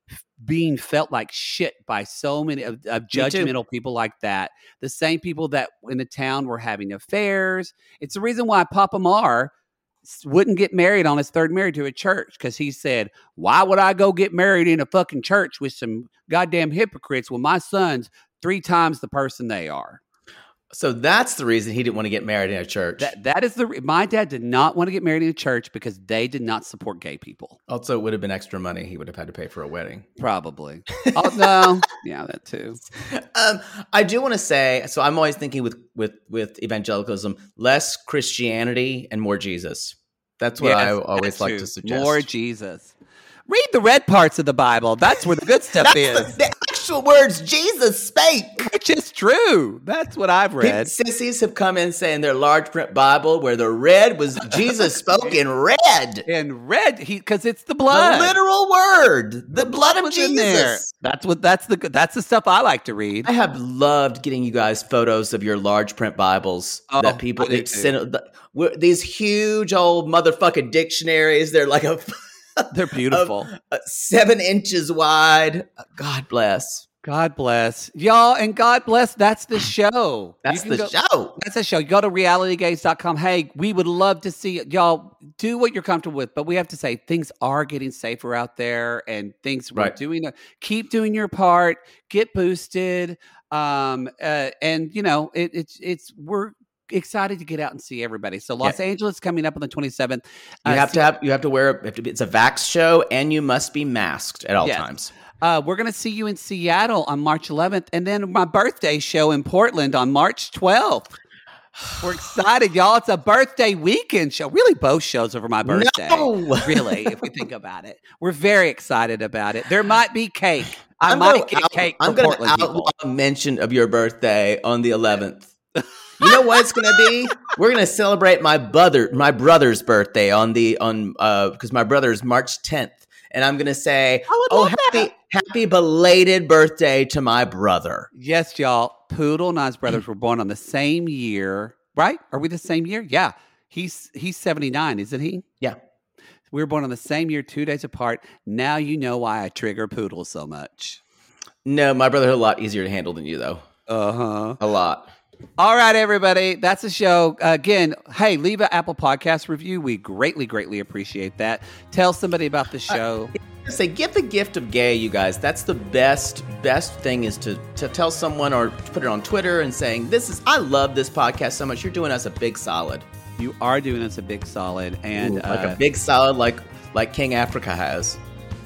being felt like shit by so many of, of judgmental people like that. The same people that in the town were having affairs. It's the reason why Papa Mar wouldn't get married on his third marriage to a church, because he said, why would I go get married in a fucking church with some goddamn hypocrites when my son's three times the person they are? So that's the reason he didn't want to get married in a church. That that is the re- my dad did not want to get married in a church because they did not support gay people. Also, it would have been extra money. He would have had to pay for a wedding. Probably. Oh, no. Yeah, that too. Um, I do want to say, so I'm always thinking with with with evangelicalism, less Christianity and more Jesus. That's what Yes, I always that like too. to suggest. More Jesus. Read the red parts of the Bible. That's where the good stuff That's is. the, the actual words Jesus spake. Which is true. That's what I've People, read. sissies have come in saying their large print Bible where the red was Jesus spoke in red. In red, he because it's the blood. The literal word. The, The blood of was in there. Jesus. That's what that's the that's the stuff I like to read. I have loved getting you guys photos of your large print Bibles Oh, that people I do that send. The, we're- these huge old motherfucking dictionaries. They're like a They're beautiful. of, uh, seven inches wide. God bless. God bless y'all, and God bless. That's the show. That's You can the go- show. That's the show. You go to reality gaze dot com. Hey, we would love to see y'all do what you're comfortable with, but we have to say things are getting safer out there, and things we're Right. doing. Keep doing your part. Get boosted, um, uh, and you know it, it's it's we're excited to get out and see everybody. So Los Yeah. Angeles coming up on the twenty-seventh. You Uh, have see- to have. You have to wear. Have to be, it's a vax show, and you must be masked at all Yes. times. Uh, we're going to see you in Seattle on March eleventh, and then my birthday show in Portland on March twelfth. We're excited, y'all. It's a birthday weekend show. Really, both shows are for my birthday. No! Really, if we think about it. We're very excited about it. There might be cake. I I'm might gonna get out- cake I'm for going Portland to people. outlaw mention of your birthday on the eleventh. You know what it's going to be? We're going to celebrate my brother, my brother's birthday on the on uh because my brother is March tenth, and I'm going to say, I would "Oh, love happy happy belated birthday to my brother." Yes, y'all. Poodle and I's brothers were born on the same year, right? Are we the same year? Yeah. He's he's seventy-nine, isn't he? Yeah. We were born on the same year, two days apart. Now you know why I trigger Poodle so much. No, my brother a lot easier to handle than you though. Uh-huh. A lot. All right, everybody. That's the show. Uh, again, hey, leave an Apple Podcast review. We greatly, greatly appreciate that. Tell somebody about the show. Uh, say, give the gift of gay, you guys. That's the best, best thing is to, to tell someone or put it on Twitter and saying, this is, I love this podcast so much. You're doing us a big solid. You are doing us a big solid. And Ooh, like uh, a big solid like like King Africa has.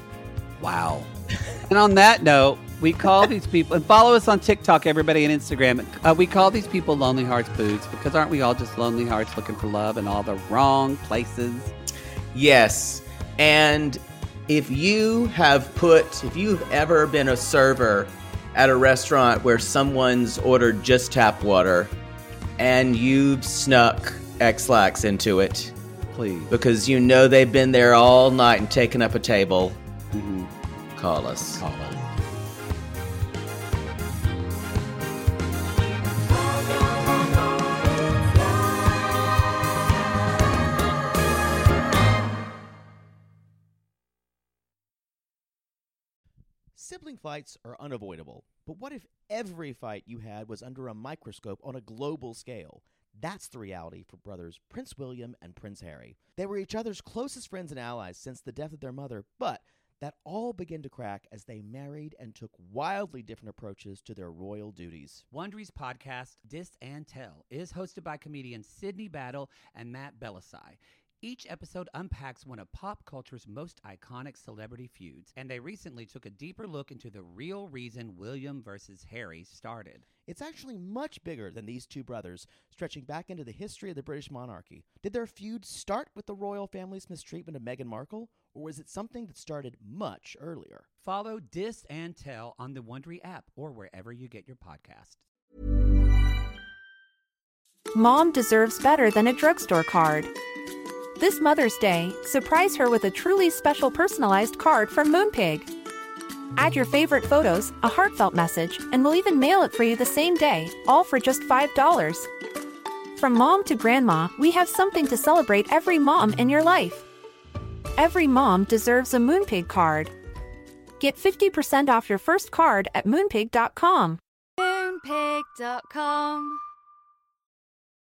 wow. And on that note, we call these people, and follow us on TikTok, everybody, and Instagram. Uh, we call these people Lonely Hearts Boots because aren't we all just lonely hearts looking for love in all the wrong places? Yes. And if you have put, if you've ever been a server at a restaurant where someone's ordered just tap water and you've snuck X-Lax into it, Please. because you know they've been there all night and taken up a table, Mm-hmm. call us. Call us. Sibling fights are unavoidable, but what if every fight you had was under a microscope on a global scale? That's the reality for brothers Prince William and Prince Harry. They were each other's closest friends and allies since the death of their mother, but that all began to crack as they married and took wildly different approaches to their royal duties. Wondery's podcast, Dis and Tell, is hosted by comedians Sydney Battle and Matt Belisai. Each episode unpacks one of pop culture's most iconic celebrity feuds, and they recently took a deeper look into the real reason William versus Harry started. It's actually much bigger than these two brothers, stretching back into the history of the British monarchy. Did their feud start with the royal family's mistreatment of Meghan Markle? Or was it something that started much earlier? Follow Dis and Tell on the Wondery app or wherever you get your podcasts. Mom deserves better than a drugstore card. This Mother's Day, surprise her with a truly special personalized card from Moonpig. Add your favorite photos, a heartfelt message, and we'll even mail it for you the same day, all for just five dollars. From mom to grandma, we have something to celebrate every mom in your life. Every mom deserves a Moonpig card. Get fifty percent off your first card at moonpig dot com. Moonpig dot com